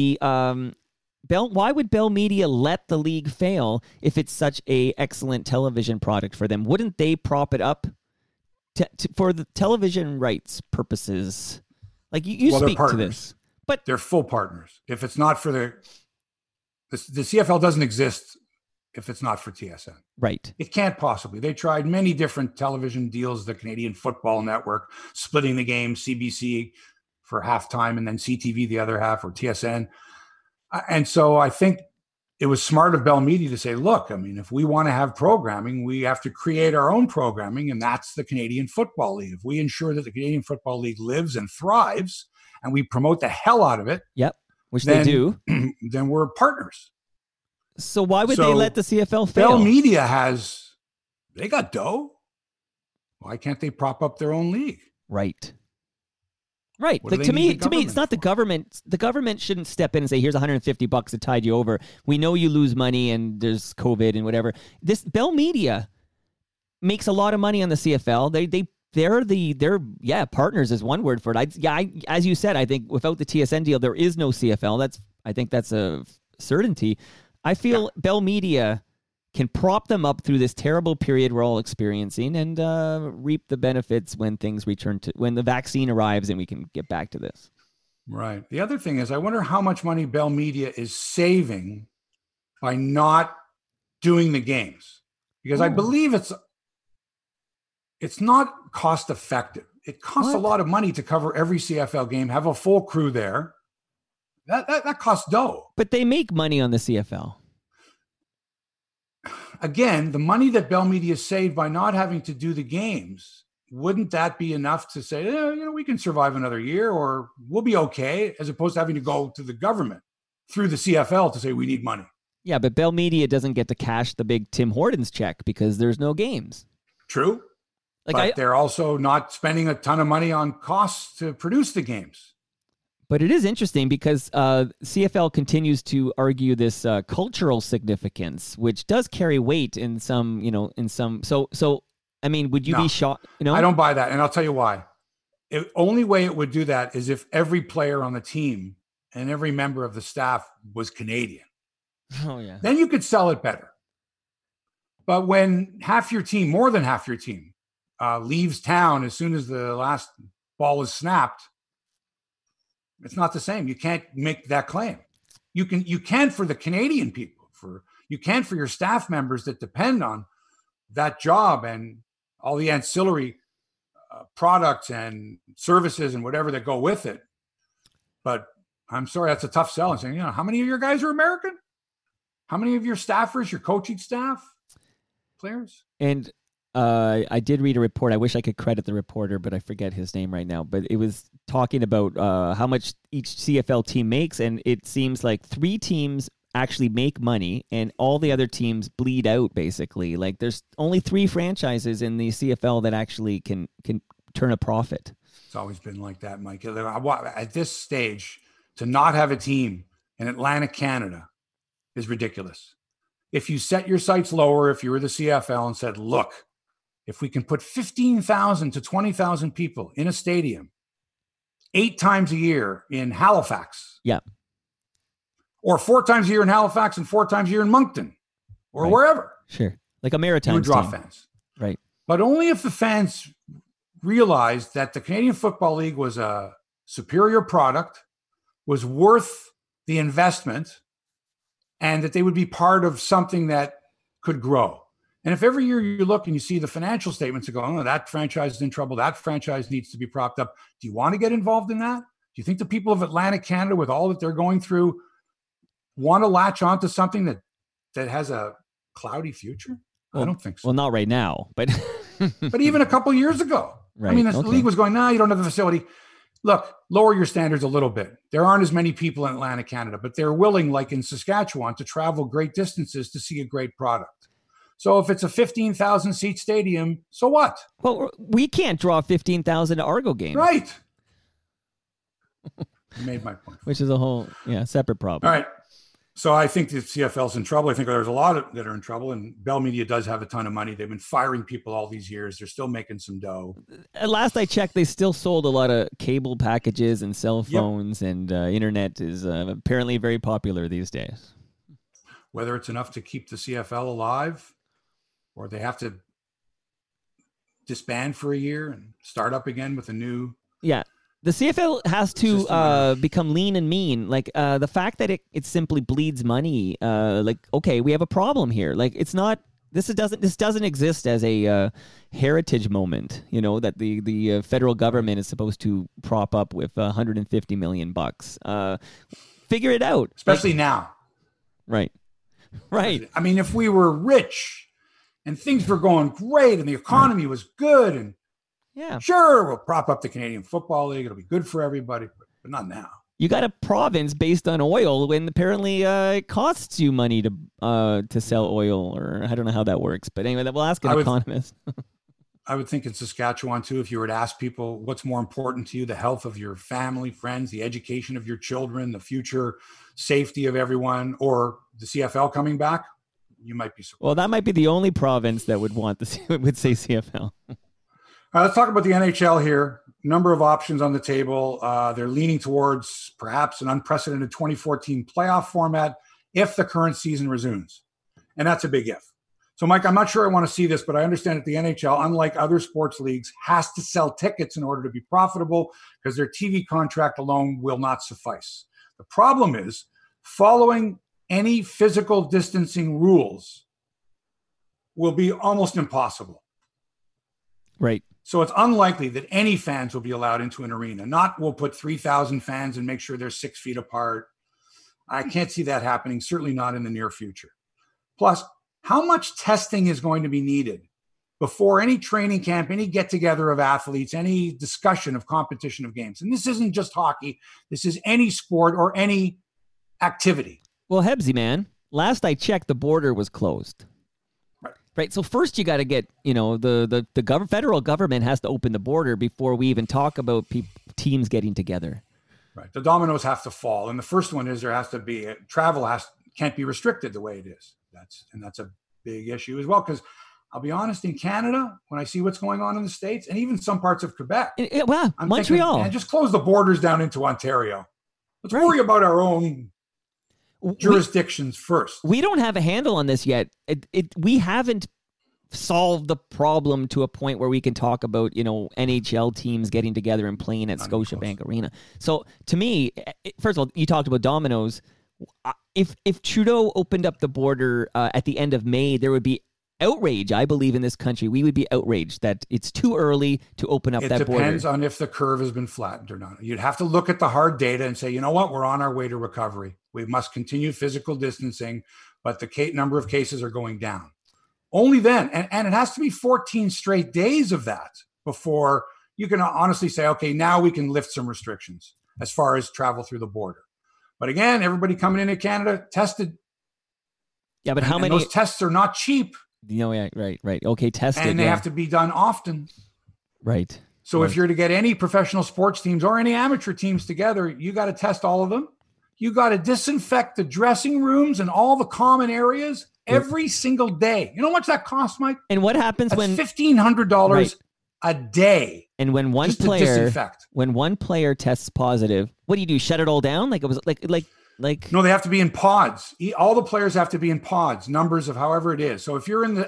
why would Bell Media let the league fail if it's such a excellent television product for them? Wouldn't they prop it up for the television rights purposes, like you speak to this, but they're full partners. If it's not for the CFL doesn't exist if it's not for TSN. Right. It can't possibly. They tried many different television deals, the Canadian Football Network, splitting the game, CBC for halftime and then CTV the other half, or TSN. And so I think it was smart of Bell Media to say, look, I mean, if we want to have programming, we have to create our own programming, and that's the Canadian Football League. If we ensure that the Canadian Football League lives and thrives and we promote the hell out of it, yep, which they do, then we're partners. So why would they let the CFL fail? Bell Media they got dough. Why can't they prop up their own league? Right. Like, to me, it's not the government. The government shouldn't step in and say, "Here's $150 to tide you over." We know you lose money and there's COVID and whatever. This Bell Media makes a lot of money on the CFL. They're partners is one word for it. As you said, I think without the TSN deal, there is no CFL. I think that's a certainty. I feel Bell Media can prop them up through this terrible period we're all experiencing and reap the benefits when things when the vaccine arrives and we can get back to this. Right. The other thing is, I wonder how much money Bell Media is saving by not doing the games, because I believe it's not cost effective. It costs a lot of money to cover every CFL game, have a full crew there. That costs dough. But they make money on the CFL. Again, the money that Bell Media saved by not having to do the games, wouldn't that be enough to say, we can survive another year or we'll be okay, as opposed to having to go to the government through the CFL to say we need money? Yeah, but Bell Media doesn't get to cash the big Tim Hortons check because there's no games. True. But they're also not spending a ton of money on costs to produce the games. But it is interesting because CFL continues to argue this cultural significance, which does carry weight in some. So I mean, would you be shocked? I don't buy that, and I'll tell you why. The only way it would do that is if every player on the team and every member of the staff was Canadian. Oh yeah. Then you could sell it better. But when more than half your team, leaves town as soon as the last ball is snapped, it's not the same. You can't make that claim. You can for the Canadian people, for your staff members that depend on that job and all the ancillary products and services and whatever that go with it. But I'm sorry, that's a tough sell. And saying, how many of your guys are American? How many of your staffers, your coaching staff, players? And I did read a report. I wish I could credit the reporter, but I forget his name right now. But it was talking about how much each CFL team makes, and it seems like 3 teams actually make money, and all the other teams bleed out, basically. Like, there's only 3 franchises in the CFL that actually can turn a profit. It's always been like that, Mike. At this stage, to not have a team in Atlantic Canada is ridiculous. If you set your sights lower, if you were the CFL and said, look, if we can put 15,000 to 20,000 people in a stadium 8 times a year in Halifax, or 4 times a year in Halifax and 4 times a year in Moncton, or wherever, sure, like a Maritime, you would draw team. Fans, right? But only if the fans realized that the Canadian Football League was a superior product, was worth the investment, and that they would be part of something that could grow. And if every year you look and you see the financial statements and go, that franchise is in trouble, that franchise needs to be propped up, do you want to get involved in that? Do you think the people of Atlantic Canada, with all that they're going through, want to latch onto something that has a cloudy future? I don't think so. Well, not right now, but but even a couple years ago. Right. I mean, the league was going, you don't have the facility. Look, lower your standards a little bit. There aren't as many people in Atlantic Canada, but they're willing, like in Saskatchewan, to travel great distances to see a great product. So if it's a 15,000 seat stadium, so what? Well, we can't draw 15,000 Argo games. Right. You made my point. Which is a whole separate problem. All right. So I think the CFL's in trouble. I think there's a lot that are in trouble, and Bell Media does have a ton of money. They've been firing people all these years. They're still making some dough. At last I checked, they still sold a lot of cable packages and cell phones, and internet is apparently very popular these days. Whether it's enough to keep the CFL alive, or they have to disband for a year and start up again with a new. Yeah. The CFL has to become lean and mean. Like the fact that it simply bleeds money. Like, okay, we have a problem here. Like, it's not. This doesn't exist as a heritage moment. You know, that the federal government is supposed to prop up with $150 million. Figure it out, especially now. Right. I mean, if we were rich and things were going great and the economy was good and. Yeah, sure, we'll prop up the Canadian Football League. It'll be good for everybody, but not now. You got a province based on oil when apparently it costs you money to sell oil, or I don't know how that works. But anyway, we'll ask an economist. I would think in Saskatchewan, too, if you were to ask people what's more important to you, the health of your family, friends, the education of your children, the future safety of everyone, or the CFL coming back, you might be surprised. Well, that might be the only province that would would say CFL. Let's talk about the NHL here. Number of options on the table. They're leaning towards perhaps an unprecedented 2014 playoff format if the current season resumes. And that's a big if. So, Mike, I'm not sure I want to see this, but I understand that the NHL, unlike other sports leagues, has to sell tickets in order to be profitable because their TV contract alone will not suffice. The problem is following any physical distancing rules will be almost impossible. Right. So it's unlikely that any fans will be allowed into an arena. Not we'll put 3,000 fans and make sure they're 6 feet apart. I can't see that happening, certainly not in the near future. Plus, how much testing is going to be needed before any training camp, any get-together of athletes, any discussion of competition of games? And this isn't just hockey. This is any sport or any activity. Well, Hebsy, man, last I checked, the border was closed. Right. So first you got to get, the federal government has to open the border before we even talk about teams getting together. Right. The dominoes have to fall. And the first one is there has to be travel can't be restricted the way it is. That's a big issue as well. Because I'll be honest, in Canada, when I see what's going on in the States and even some parts of Quebec, I'm Montreal, thinking, just close the borders down into Ontario. Let's worry about our own jurisdictions first. We don't have a handle on this yet. We haven't solved the problem to a point where we can talk about, NHL teams getting together and playing at Scotiabank Arena. So to me, first of all, you talked about dominoes. If Trudeau opened up the border at the end of May, there would be outrage, I believe, in this country. We would be outraged that it's too early to open up that border. It depends on if the curve has been flattened or not. You'd have to look at the hard data and say, you know what, we're on our way to recovery. We must continue physical distancing, but the number of cases are going down. Only then, and it has to be 14 straight days of that before you can honestly say, okay, now we can lift some restrictions as far as travel through the border. But again, everybody coming into Canada tested. Yeah, but how many? Those tests are not cheap. Yeah, right. Okay, tested. And they have to be done often. Right. So if you're to get any professional sports teams or any amateur teams together, you got to test all of them. You got to disinfect the dressing rooms and all the common areas every single day. You know how much that costs, Mike? And what happens when $1,500 a day? And when one player tests positive, what do? Shut it all down? Like it was like no, they have to be in pods. All the players have to be in pods, numbers of however it is. So if you're in the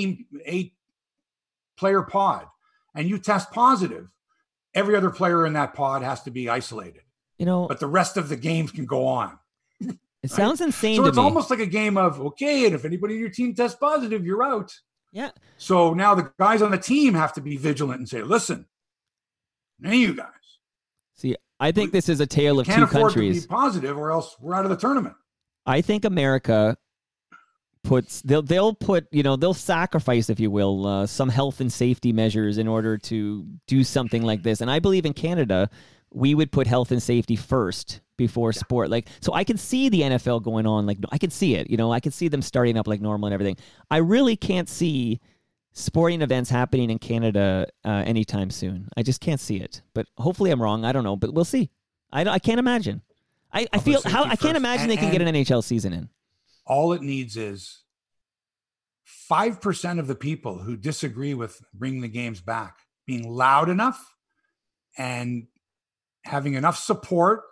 8-player pod and you test positive, every other player in that pod has to be isolated. But the rest of the games can go on. It sounds insane to me. So it's almost like a game of, okay, and if anybody in your team tests positive, you're out. Yeah. So now the guys on the team have to be vigilant and say, listen, hey, you guys. See, I think this is a tale of two countries. Can't afford to be positive or else we're out of the tournament. I think America they'll sacrifice, if you will, some health and safety measures in order to do something like this. And I believe in Canada, we would put health and safety first before sport. So I can see the NFL going on. I can see it, I can see them starting up like normal and everything. I really can't see sporting events happening in Canada anytime soon. I just can't see it, but hopefully I'm wrong. I don't know, but we'll see. I can't imagine. I can't imagine they can get an NHL season in. All it needs is 5% of the people who disagree with bringing the games back being loud enough and having enough support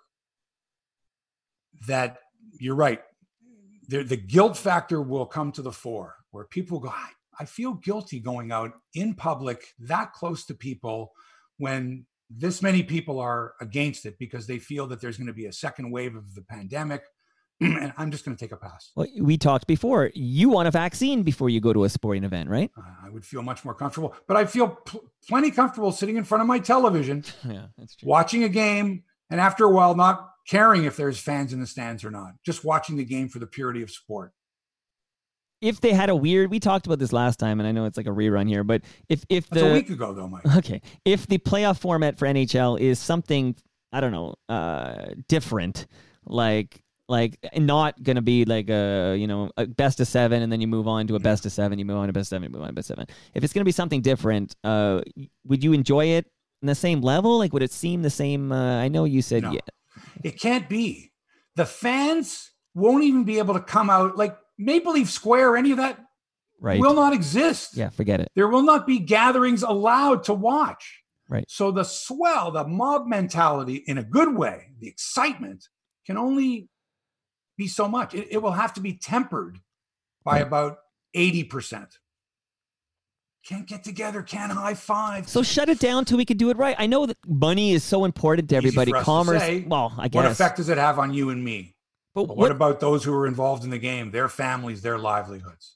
that you're right. The guilt factor will come to the fore where people go, I feel guilty going out in public that close to people when this many people are against it because they feel that there's going to be a second wave of the pandemic. And I'm just going to take a pass. Well, we talked before. You want a vaccine before you go to a sporting event, right? I would feel much more comfortable, but I feel plenty comfortable sitting in front of my television, that's true. watching a game, and after a while, not caring if there's fans in the stands or not, just watching the game for the purity of sport. If they had we talked about this last time, and I know it's like a rerun here, but if That's a week ago though, Mike. Okay. If the playoff format for NHL is something, I don't know, different, like not going to be like a best of 7 and then you move on to a best of 7, you move on to best of 7, you move on to best of 7. If it's going to be something different, would you enjoy it in the same level? Like, would it seem the same? I know you said No, yeah. It can't be. The fans won't even be able to come out. Like Maple Leaf Square, any of that will not exist. Yeah, forget it. There will not be gatherings allowed to watch. Right. So the mob mentality in a good way, the excitement can only be so much. It will have to be tempered by about 80%. Can't get together, can't high five. So shut it down till we can do it right. I know that money is so important to everybody. Commerce. Well, I guess. What effect does it have on you and me? But what about those who are involved in the game, their families, their livelihoods?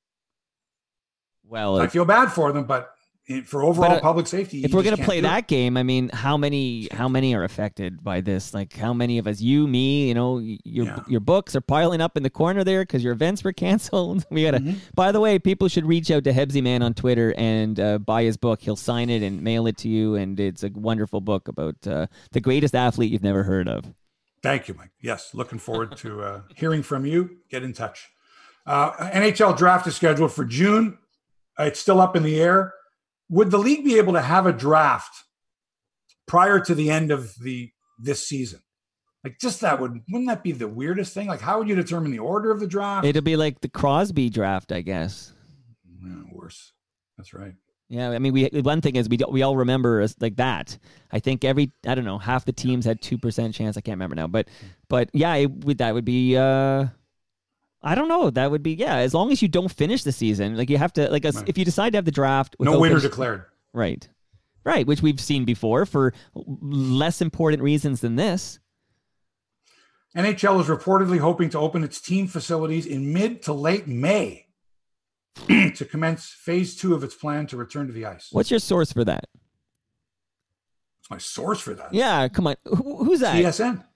Well, I feel bad for them, but for overall public safety, if we're going to play that game, I mean, how many are affected by this? Like, how many of us, you, me, your books are piling up in the corner there because your events were canceled. We got to. By the way, people should reach out to Hebsy Man on Twitter and buy his book. He'll sign it and mail it to you, and it's a wonderful book about the greatest athlete you've never heard of. Thank you, Mike. Yes, looking forward to hearing from you. Get in touch. NHL draft is scheduled for June. It's still up in the air. Would the league be able to have a draft prior to the end of this season? Like, just wouldn't that be the weirdest thing? Like, how would you determine the order of the draft? It'll be like the Crosby draft, I guess. Yeah, worse. That's right. Yeah, I mean, one thing is we all remember like that. I think half the teams had 2% chance. I can't remember now, but yeah, that would be. I don't know. That would be, as long as you don't finish the season, like you have to, like, if you decide to have the draft. No winner declared. Right. Right. Which we've seen before for less important reasons than this. NHL is reportedly hoping to open its team facilities in mid to late May to commence phase 2 of its plan to return to the ice. What's your source for that? What's my source for that? Yeah. Come on. Who's that? TSN.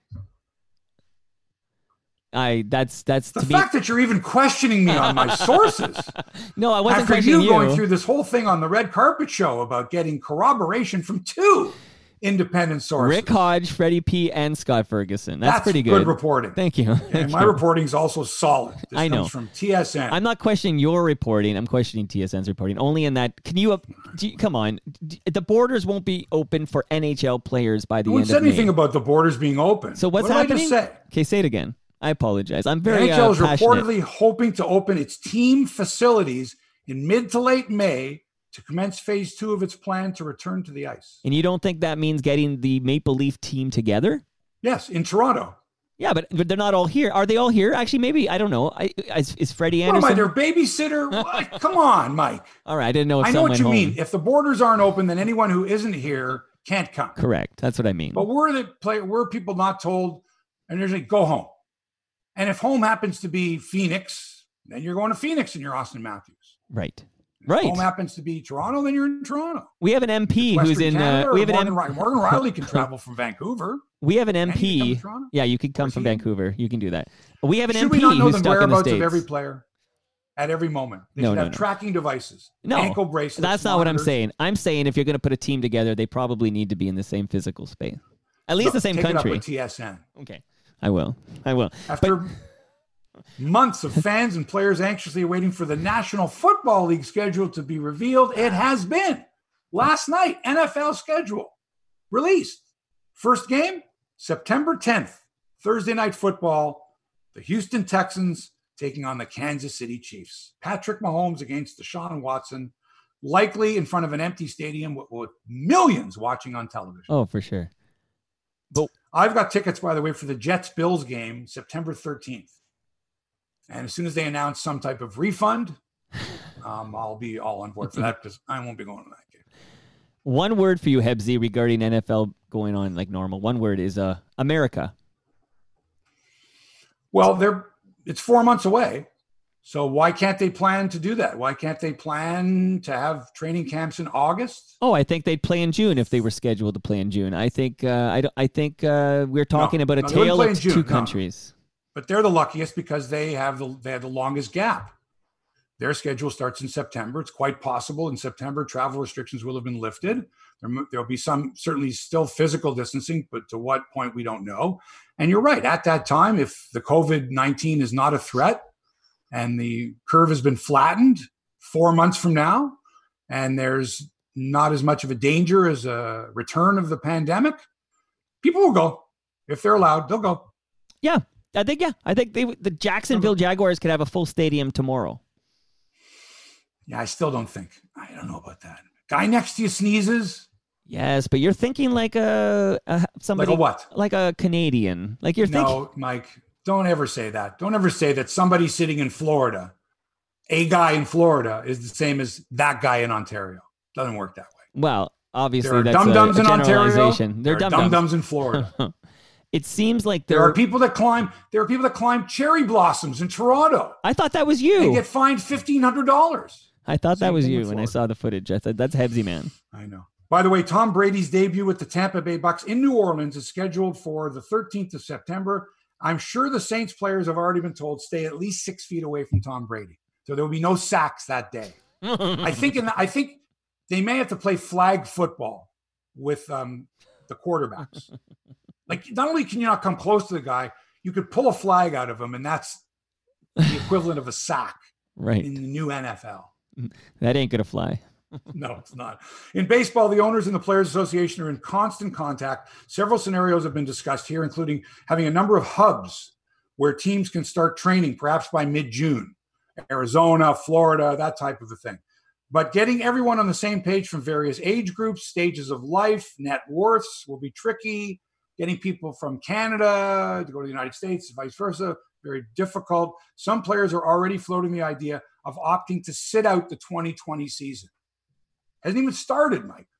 That's the fact that you're even questioning me on my sources. No, I wasn't after questioning you going through this whole thing on the red carpet show about getting corroboration from 2 independent sources. Rick Hodge, Freddie P, and Scott Ferguson. That's pretty good. Good reporting. Thank you. And my reporting is also solid. This I know. Comes from TSN. I'm not questioning your reporting. I'm questioning TSN's reporting. Only in that, come on. The borders won't be open for NHL players by the end of May. No one said anything about the borders being open. So what's happening? What did I just say? Okay, say it again. I apologize. I'm very NHL is passionate. reportedly hoping to open its team facilities in mid to late May to commence phase 2 of its plan to return to the ice. And you don't think that means getting the Maple Leaf team together? Yes, in Toronto. Yeah, but they're not all here. Are they all here? Actually, maybe. I don't know. Is Freddie Anderson? What am I, their babysitter? Come on, Mike. All right, I didn't know if I know what you mean. If the borders aren't open, then anyone who isn't here can't come. Correct. That's what I mean. But were people not told, and they're like, go home. And if home happens to be Phoenix, then you're going to Phoenix and you're Austin Matthews. Right. If home happens to be Toronto, then you're in Toronto. We have an MP who's in. Morgan Riley can travel from Vancouver. We have an MP. Yeah, you can come from Vancouver. You can do that. We have an Should MP we not know who's the stuck in the whereabouts States. of every player at every moment? They should have tracking devices, ankle bracelets. That's not what I'm saying. I'm saying if you're going to put a team together, they probably need to be in the same physical space, at least the same country. Take it up with TSN. Okay, I will. After months of fans and players anxiously waiting for the National Football League schedule to be revealed, it has been. Last night, NFL schedule released. First game, September 10th, Thursday Night Football. The Houston Texans taking on the Kansas City Chiefs. Patrick Mahomes against Deshaun Watson, likely in front of an empty stadium with millions watching on television. Oh, for sure. But I've got tickets, by the way, for the Jets-Bills game, September 13th. And as soon as they announce some type of refund, I'll be all on board for that because I won't be going to that game. One word for you, Hebsy, regarding NFL going on like normal. One word is America. Well, it's 4 months away. So why can't they plan to do that? Why can't they plan to have training camps in August? Oh, I think they'd play in June if they were scheduled to play in June. I think we're talking about a tale of two countries. But they're the luckiest because they have the longest gap. Their schedule starts in September. It's quite possible in September travel restrictions will have been lifted. There'll be some certainly still physical distancing, but to what point we don't know. And you're right. At that time, if the COVID-19 is not a threat, and the curve has been flattened 4 months from now, and there's not as much of a danger as a return of the pandemic, people will go. If they're allowed, they'll go. Yeah, I think the Jacksonville Jaguars could have a full stadium tomorrow. Yeah, I still don't think. I don't know about that. Guy next to you sneezes. Yes, but you're thinking like somebody. Like a what? Like a Canadian. Like you're thinking. No, Mike. Don't ever say that. Don't ever say that somebody sitting in Florida, a guy in Florida, is the same as that guy in Ontario. Doesn't work that way. Well, obviously, there are that's dum-dums a in Ontario. There are dum-dums in Florida. It seems like there are people that climb. There are people that climb cherry blossoms in Toronto. I thought that was you. They get fined $1,500. I thought that was you when I saw the footage. I thought that's Hebsy, man. I know. By the way, Tom Brady's debut with the Tampa Bay Bucks in New Orleans is scheduled for the 13th of September. I'm sure the Saints players have already been told stay at least 6 feet away from Tom Brady, so there will be no sacks that day. I think they may have to play flag football with the quarterbacks. Like, not only can you not come close to the guy, you could pull a flag out of him, and that's the equivalent of a sack, right, in the new NFL. That ain't gonna fly. No, it's not. In baseball, the owners and the Players Association are in constant contact. Several scenarios have been discussed here, including having a number of hubs where teams can start training, perhaps by mid-June. Arizona, Florida, that type of a thing. But getting everyone on the same page from various age groups, stages of life, net worths will be tricky. Getting people from Canada to go to the United States, vice versa, very difficult. Some players are already floating the idea of opting to sit out the 2020 season. Hasn't even started, Mike.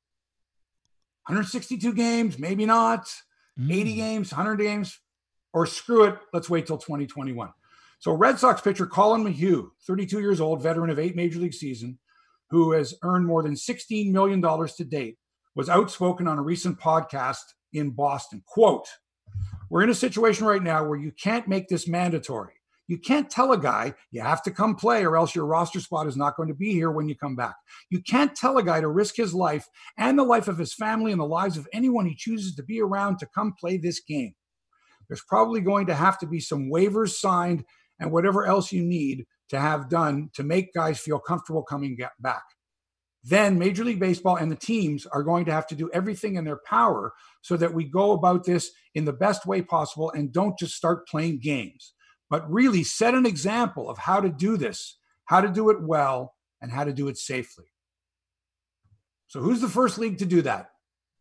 162 games, maybe not. 80 games, 100 games, or screw it, let's wait till 2021. So Red Sox pitcher Colin McHugh, 32 years old, veteran of 8 Major League seasons, who has earned more than $16 million to date, was outspoken on a recent podcast in Boston. Quote, "We're in a situation right now where you can't make this mandatory. You can't tell a guy you have to come play or else your roster spot is not going to be here when you come back. You can't tell a guy to risk his life and the life of his family and the lives of anyone he chooses to be around to come play this game. There's probably going to have to be some waivers signed and whatever else you need to have done to make guys feel comfortable coming back. Then Major League Baseball and the teams are going to have to do everything in their power so that we go about this in the best way possible and don't just start playing games, but really set an example of how to do this, how to do it well, and how to do it safely." So who's the first league to do that?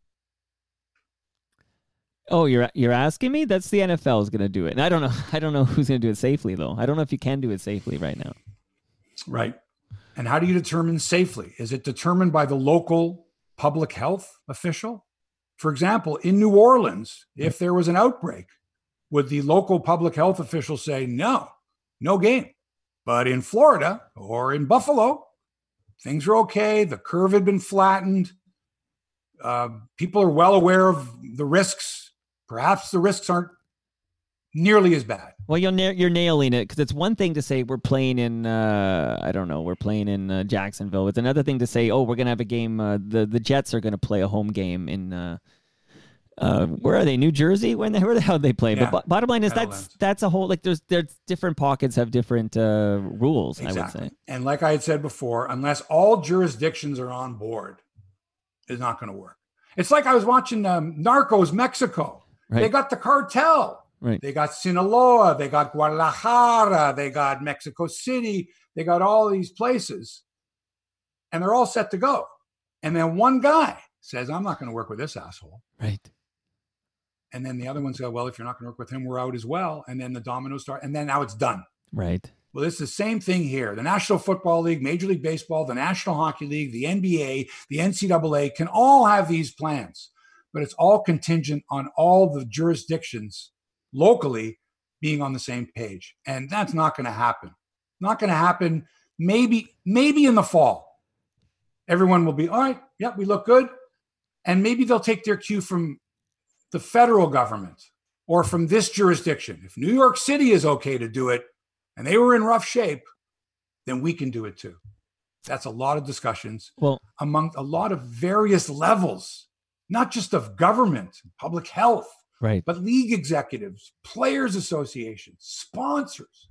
Oh, you're asking me? That's the NFL is going to do it. And I don't know who's going to do it safely, though. I don't know if you can do it safely right now. Right. And how do you determine safely? Is it determined by the local public health official? For example, in New Orleans, if there was an outbreak, would the local public health official say, no game? But in Florida or in Buffalo, things are okay. The curve had been flattened. People are well aware of the risks. Perhaps the risks aren't nearly as bad. Well, you're nailing it, because it's one thing to say we're playing in, we're playing in Jacksonville. It's another thing to say, we're going to have a game. The Jets are going to play a home game in, where are they? New Jersey? Where the hell they play? Yeah. But bottom line is that's a whole, like there's different pockets have different rules, exactly. I would say. And like I had said before, unless all jurisdictions are on board, it's not going to work. It's like I was watching Narcos Mexico. Right. They got the cartel. Right. They got Sinaloa, they got Guadalajara, they got Mexico City, they got all these places, and they're all set to go. And then one guy says, I'm not going to work with this asshole. Right. And then the other ones go, well, if you're not going to work with him, we're out as well. And then the dominoes start, and then now it's done. Right. Well, it's the same thing here. The National Football League, Major League Baseball, the National Hockey League, the NBA, the NCAA can all have these plans, but it's all contingent on all the jurisdictions locally being on the same page. And that's not going to happen. Not going to happen. Maybe in the fall, everyone will be, all right, yeah, we look good. And maybe they'll take their cue from the federal government or from this jurisdiction. If New York City is okay to do it and they were in rough shape, then we can do it too. That's a lot of discussions among a lot of various levels, not just of government, public health, right, but league executives, players associations, sponsors.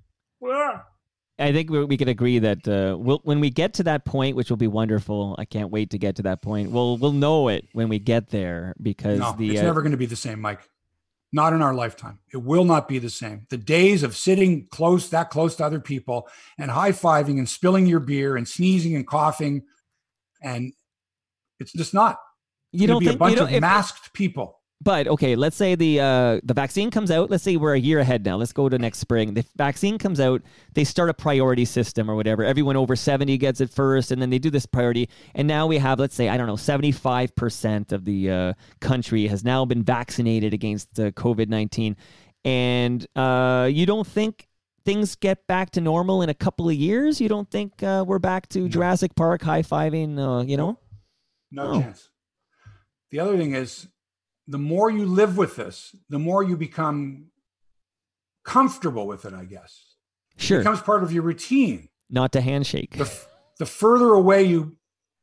I think we can agree that when we get to that point, which will be wonderful, I can't wait to get to that point. We'll know it when we get there, because it's never going to be the same, Mike. Not in our lifetime. It will not be the same. The days of sitting that close to other people and high-fiving and spilling your beer and sneezing and coughing, and it's just not. You don't think a bunch of masked people. But okay, let's say the vaccine comes out. Let's say we're a year ahead now. Let's go to next spring. The vaccine comes out. They start a priority system or whatever. Everyone over 70 gets it first, and then they do this priority. And now we have, let's say, 75% of the country has now been vaccinated against COVID-19. And you don't think things get back to normal in a couple of years? You don't think we're back to Jurassic Park high-fiving, No chance. The other thing is, the more you live with this, the more you become comfortable with it, I guess. Sure. It becomes part of your routine. Not to handshake. The further away you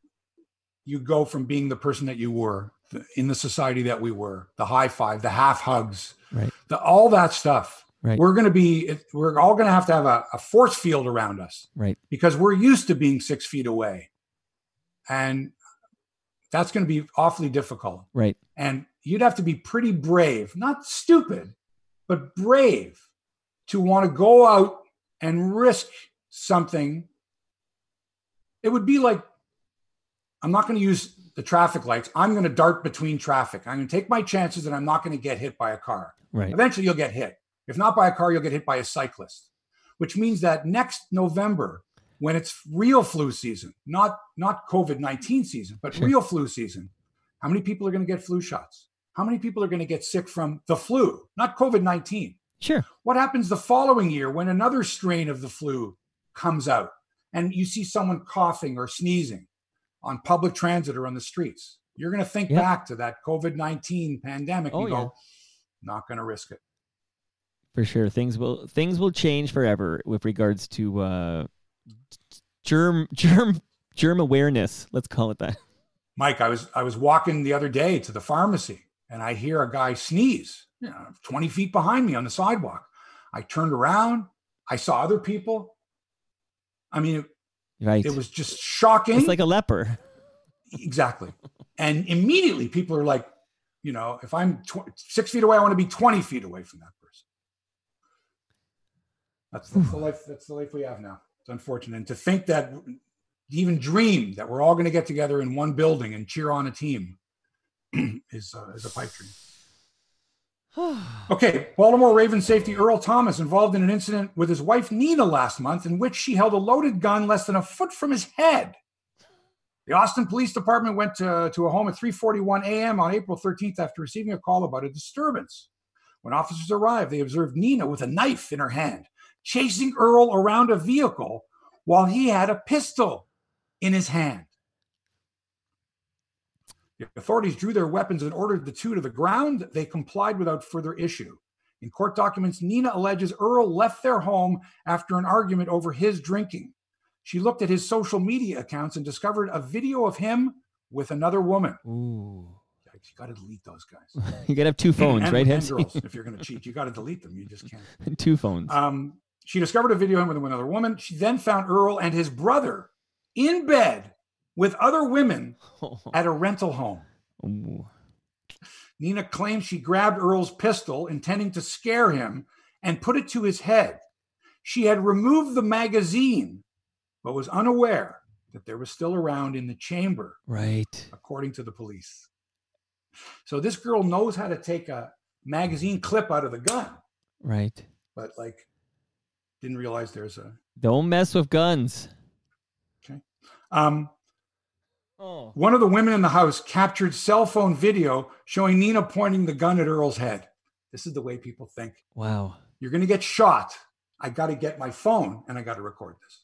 go from being the person that you were in the society that we were, the high five, the half hugs, right, all that stuff. Right. We're all going to have a force field around us, right? Because we're used to being 6 feet away, and that's going to be awfully difficult, right? And you'd have to be pretty brave, not stupid, but brave, to want to go out and risk something. It would be like, I'm not going to use the traffic lights. I'm going to dart between traffic. I'm going to take my chances that I'm not going to get hit by a car. Right. Eventually you'll get hit. If not by a car, you'll get hit by a cyclist, which means that next November, when it's real flu season, not COVID-19 season, but Sure. real flu season, how many people are going to get flu shots? How many people are going to get sick from the flu, not COVID-19? Sure. What happens the following year when another strain of the flu comes out and you see someone coughing or sneezing on public transit or on the streets? You're going to think back to that COVID-19 pandemic and go, not going to risk it. For sure. Things will change forever with regards to germ awareness. Let's call it that. Mike, I was walking the other day to the pharmacy and I hear a guy sneeze, 20 feet behind me on the sidewalk. I turned around. I saw other people. I mean, right. It was just shocking. It's like a leper. Exactly. And immediately people are like, if I'm 6 feet away, I want to be 20 feet away from that person. That's the life. That's the life we have now. It's unfortunate. And to think that, even dream that we're all going to get together in one building and cheer on a team is a pipe dream. Okay, Baltimore Ravens safety Earl Thomas involved in an incident with his wife Nina last month in which she held a loaded gun less than a foot from his head. The Austin Police Department went to a home at 3:41 a.m. on April 13th after receiving a call about a disturbance. When officers arrived, they observed Nina with a knife in her hand, chasing Earl around a vehicle while he had a pistol in his hand. The authorities drew their weapons and ordered the two to the ground. They complied without further issue. In court documents, Nina alleges Earl left their home after an argument over his drinking. She looked at his social media accounts and discovered a video of him with another woman. Ooh. You got to delete those guys. You got to have two phones, right? And girls, if you're going to cheat, you got to delete them. You just can't. Two phones. She discovered a video of him with another woman. She then found Earl and his brother in bed with other women at a rental home. Ooh. Nina claims she grabbed Earl's pistol, intending to scare him, and put it to his head. She had removed the magazine, but was unaware that there was still around in the chamber, right? According to the police. So this girl knows how to take a magazine clip out of the gun. Right. But Didn't realize there's a... Don't mess with guns. Okay. One of the women in the house captured cell phone video showing Nina pointing the gun at Earl's head. This is the way people think. Wow. You're going to get shot. I got to get my phone and I got to record this.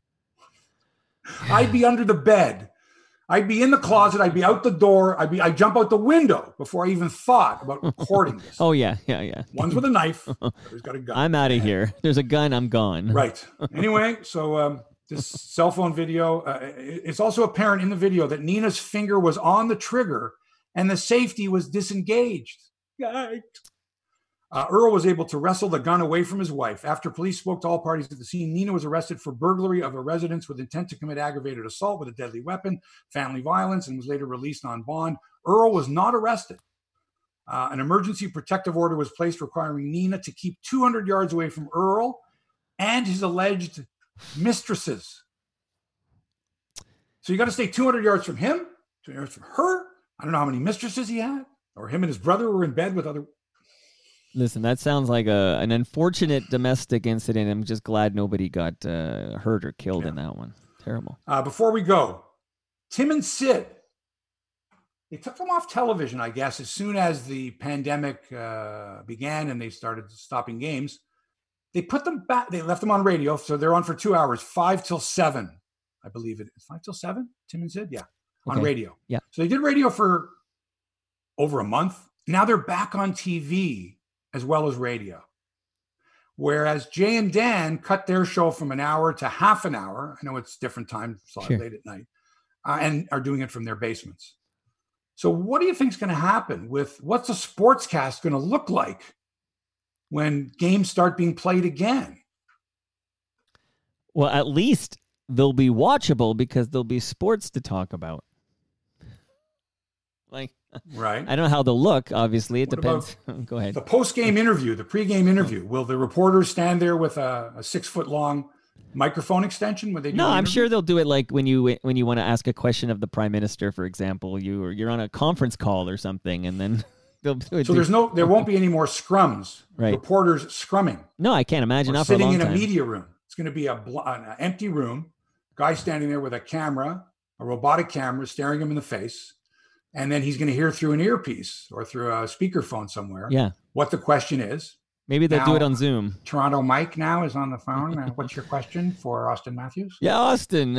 I'd be under the bed. I'd be in the closet. I'd be out the door. I'd jump out the window before I even thought about recording this. Oh, yeah. One's with a knife. Other's got a gun. I'm out of here. There's a gun. I'm gone. Right. Anyway, so this cell phone video, it's also apparent in the video that Nina's finger was on the trigger and the safety was disengaged. Yikes. Earl was able to wrestle the gun away from his wife. After police spoke to all parties at the scene, Nina was arrested for burglary of a residence with intent to commit aggravated assault with a deadly weapon, family violence, and was later released on bond. Earl was not arrested. An emergency protective order was placed requiring Nina to keep 200 yards away from Earl and his alleged mistresses. So you got to stay 200 yards from him, 200 yards from her. I don't know how many mistresses he had, or him and his brother were in bed with other... Listen, that sounds like an unfortunate domestic incident. I'm just glad nobody got hurt or killed in that one. Terrible. Before we go, Tim and Sid, they took them off television, I guess, as soon as the pandemic began and they started stopping games. They put them back. They left them on radio, so they're on for 2 hours, 5 till 7, I believe it is. 5 till 7, Tim and Sid? Yeah, on radio. Yeah. So they did radio for over a month. Now they're back on TV as well as radio. Whereas Jay and Dan cut their show from an hour to half an hour. I know it's different time, Sure. late at night, and are doing it from their basements. So what do you think is going to happen with what's a sportscast going to look like when games start being played again? Well, at least they'll be watchable because there'll be sports to talk about. Like, right. I don't know how they'll look. Obviously, it What depends. Go ahead. The post-game interview, the pre-game interview. Will the reporters stand there with a 6-foot-long microphone extension when they do? No, I'm sure they'll do it like when you want to ask a question of the prime minister, for example. You're on a conference call or something, and then they'll do it. So there won't be any more scrums. Right. Reporters scrumming. No, I can't imagine. Or Not for a sitting long in time. a media room. It's going to be an empty room. Guy standing there with a camera, a robotic camera, staring him in the face. And then he's going to hear through an earpiece or through a speakerphone somewhere what the question is. Maybe they'll do it on Zoom. Toronto Mike now is on the phone. What's your question for Austin Matthews? Yeah, Austin.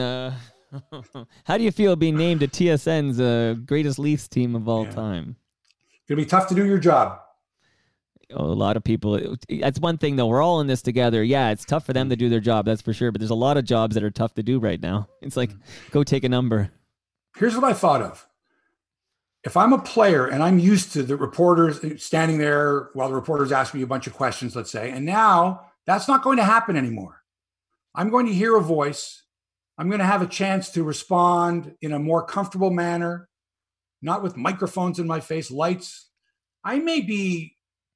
How do you feel being named to TSN's greatest Leafs team of all time? It's going to be tough to do your job. Oh, a lot of people. That's one thing, though. We're all in this together. Yeah, it's tough for them to do their job. That's for sure. But there's a lot of jobs that are tough to do right now. It's like, go take a number. Here's what I thought of. If I'm a player and I'm used to the reporters standing there while the reporters ask me a bunch of questions, let's say, and now that's not going to happen anymore. I'm going to hear a voice. I'm going to have a chance to respond in a more comfortable manner, not with microphones in my face, lights. I may be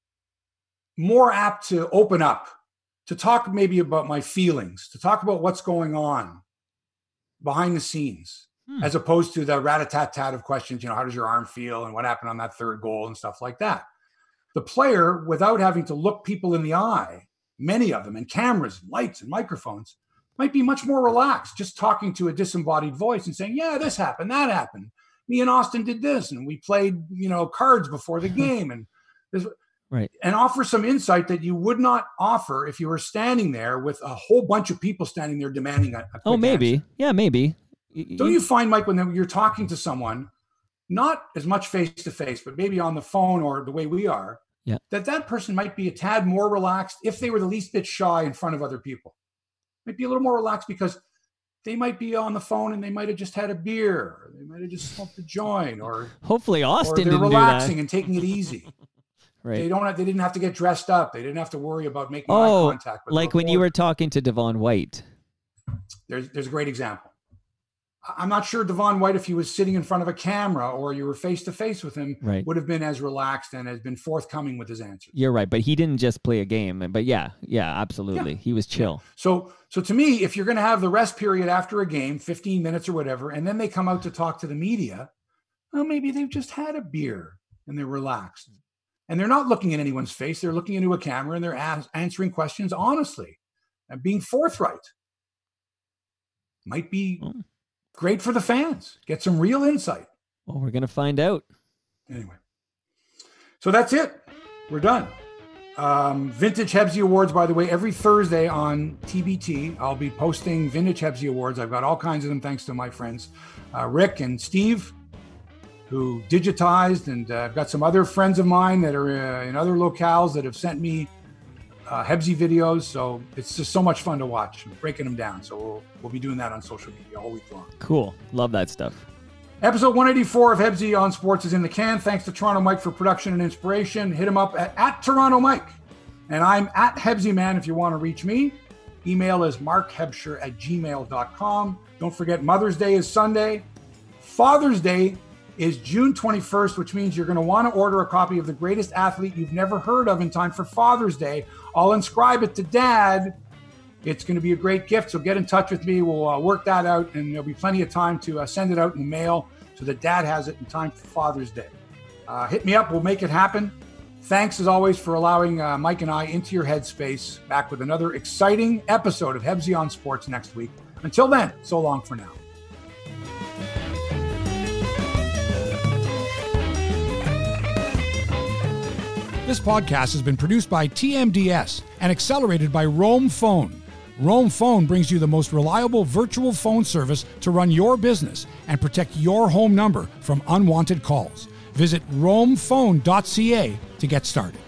more apt to open up, to talk maybe about my feelings, to talk about what's going on behind the scenes. As opposed to the rat-a-tat-tat of questions, how does your arm feel and what happened on that third goal and stuff like that. The player, without having to look people in the eye, many of them, and cameras, and lights, and microphones, might be much more relaxed, just talking to a disembodied voice and saying, yeah, this happened, that happened. Me and Austin did this, and we played, cards before the game, and this, right, and offer some insight that you would not offer if you were standing there with a whole bunch of people standing there demanding a quick maybe. answer. Yeah, maybe. Don't you find, Mike, when you're talking to someone, not as much face-to-face, but maybe on the phone or the way we are, that person might be a tad more relaxed if they were the least bit shy in front of other people? Might be a little more relaxed because they might be on the phone and they might have just had a beer, or they might have just smoked a joint, or hopefully Austin or they're didn't relaxing do that. And taking it easy. Right. They didn't have to get dressed up. They didn't have to worry about making eye contact with like when you were talking to Devon White. There's a great example. I'm not sure Devon White, if he was sitting in front of a camera or you were face to face with him, would have been as relaxed and has been forthcoming with his answers. You're right, but he didn't just play a game. But yeah, absolutely, he was chill. Yeah. So to me, if you're going to have the rest period after a game, 15 minutes or whatever, and then they come out to talk to the media, well, maybe they've just had a beer and they're relaxed, and they're not looking at anyone's face. They're looking into a camera and they're answering questions honestly. and being forthright. Might be great for the fans. Get some real insight. Well, we're going to find out. Anyway. So that's it. We're done. Vintage Hebsy Awards, by the way, every Thursday on TBT. I'll be posting Vintage Hebsy Awards. I've got all kinds of them thanks to my friends Rick and Steve, who digitized, and I've got some other friends of mine that are in other locales that have sent me Hebsy videos. So it's just so much fun to watch, breaking them down. So we'll be doing that on social media all week long. Cool. Love that stuff. Episode 184 of Hebsy on Sports is in the can. Thanks to Toronto Mike for production and inspiration. Hit him up at Toronto Mike. And I'm at Hebsy Man if you want to reach me. Email is markhebsher@gmail.com. Don't forget Mother's Day is Sunday. Father's Day is June 21st, which means you're going to want to order a copy of The Greatest Athlete You've Never Heard of in time for Father's Day. I'll inscribe it to Dad. It's going to be a great gift, so get in touch with me. We'll work that out, and there'll be plenty of time to send it out in the mail so that Dad has it in time for Father's Day. Hit me up. We'll make it happen. Thanks, as always, for allowing Mike and I into your headspace. Back with another exciting episode of Hebsy on Sports next week. Until then, so long for now. This podcast has been produced by TMDS and accelerated by Roam Phone. Roam Phone brings you the most reliable virtual phone service to run your business and protect your home number from unwanted calls. Visit roamphone.ca to get started.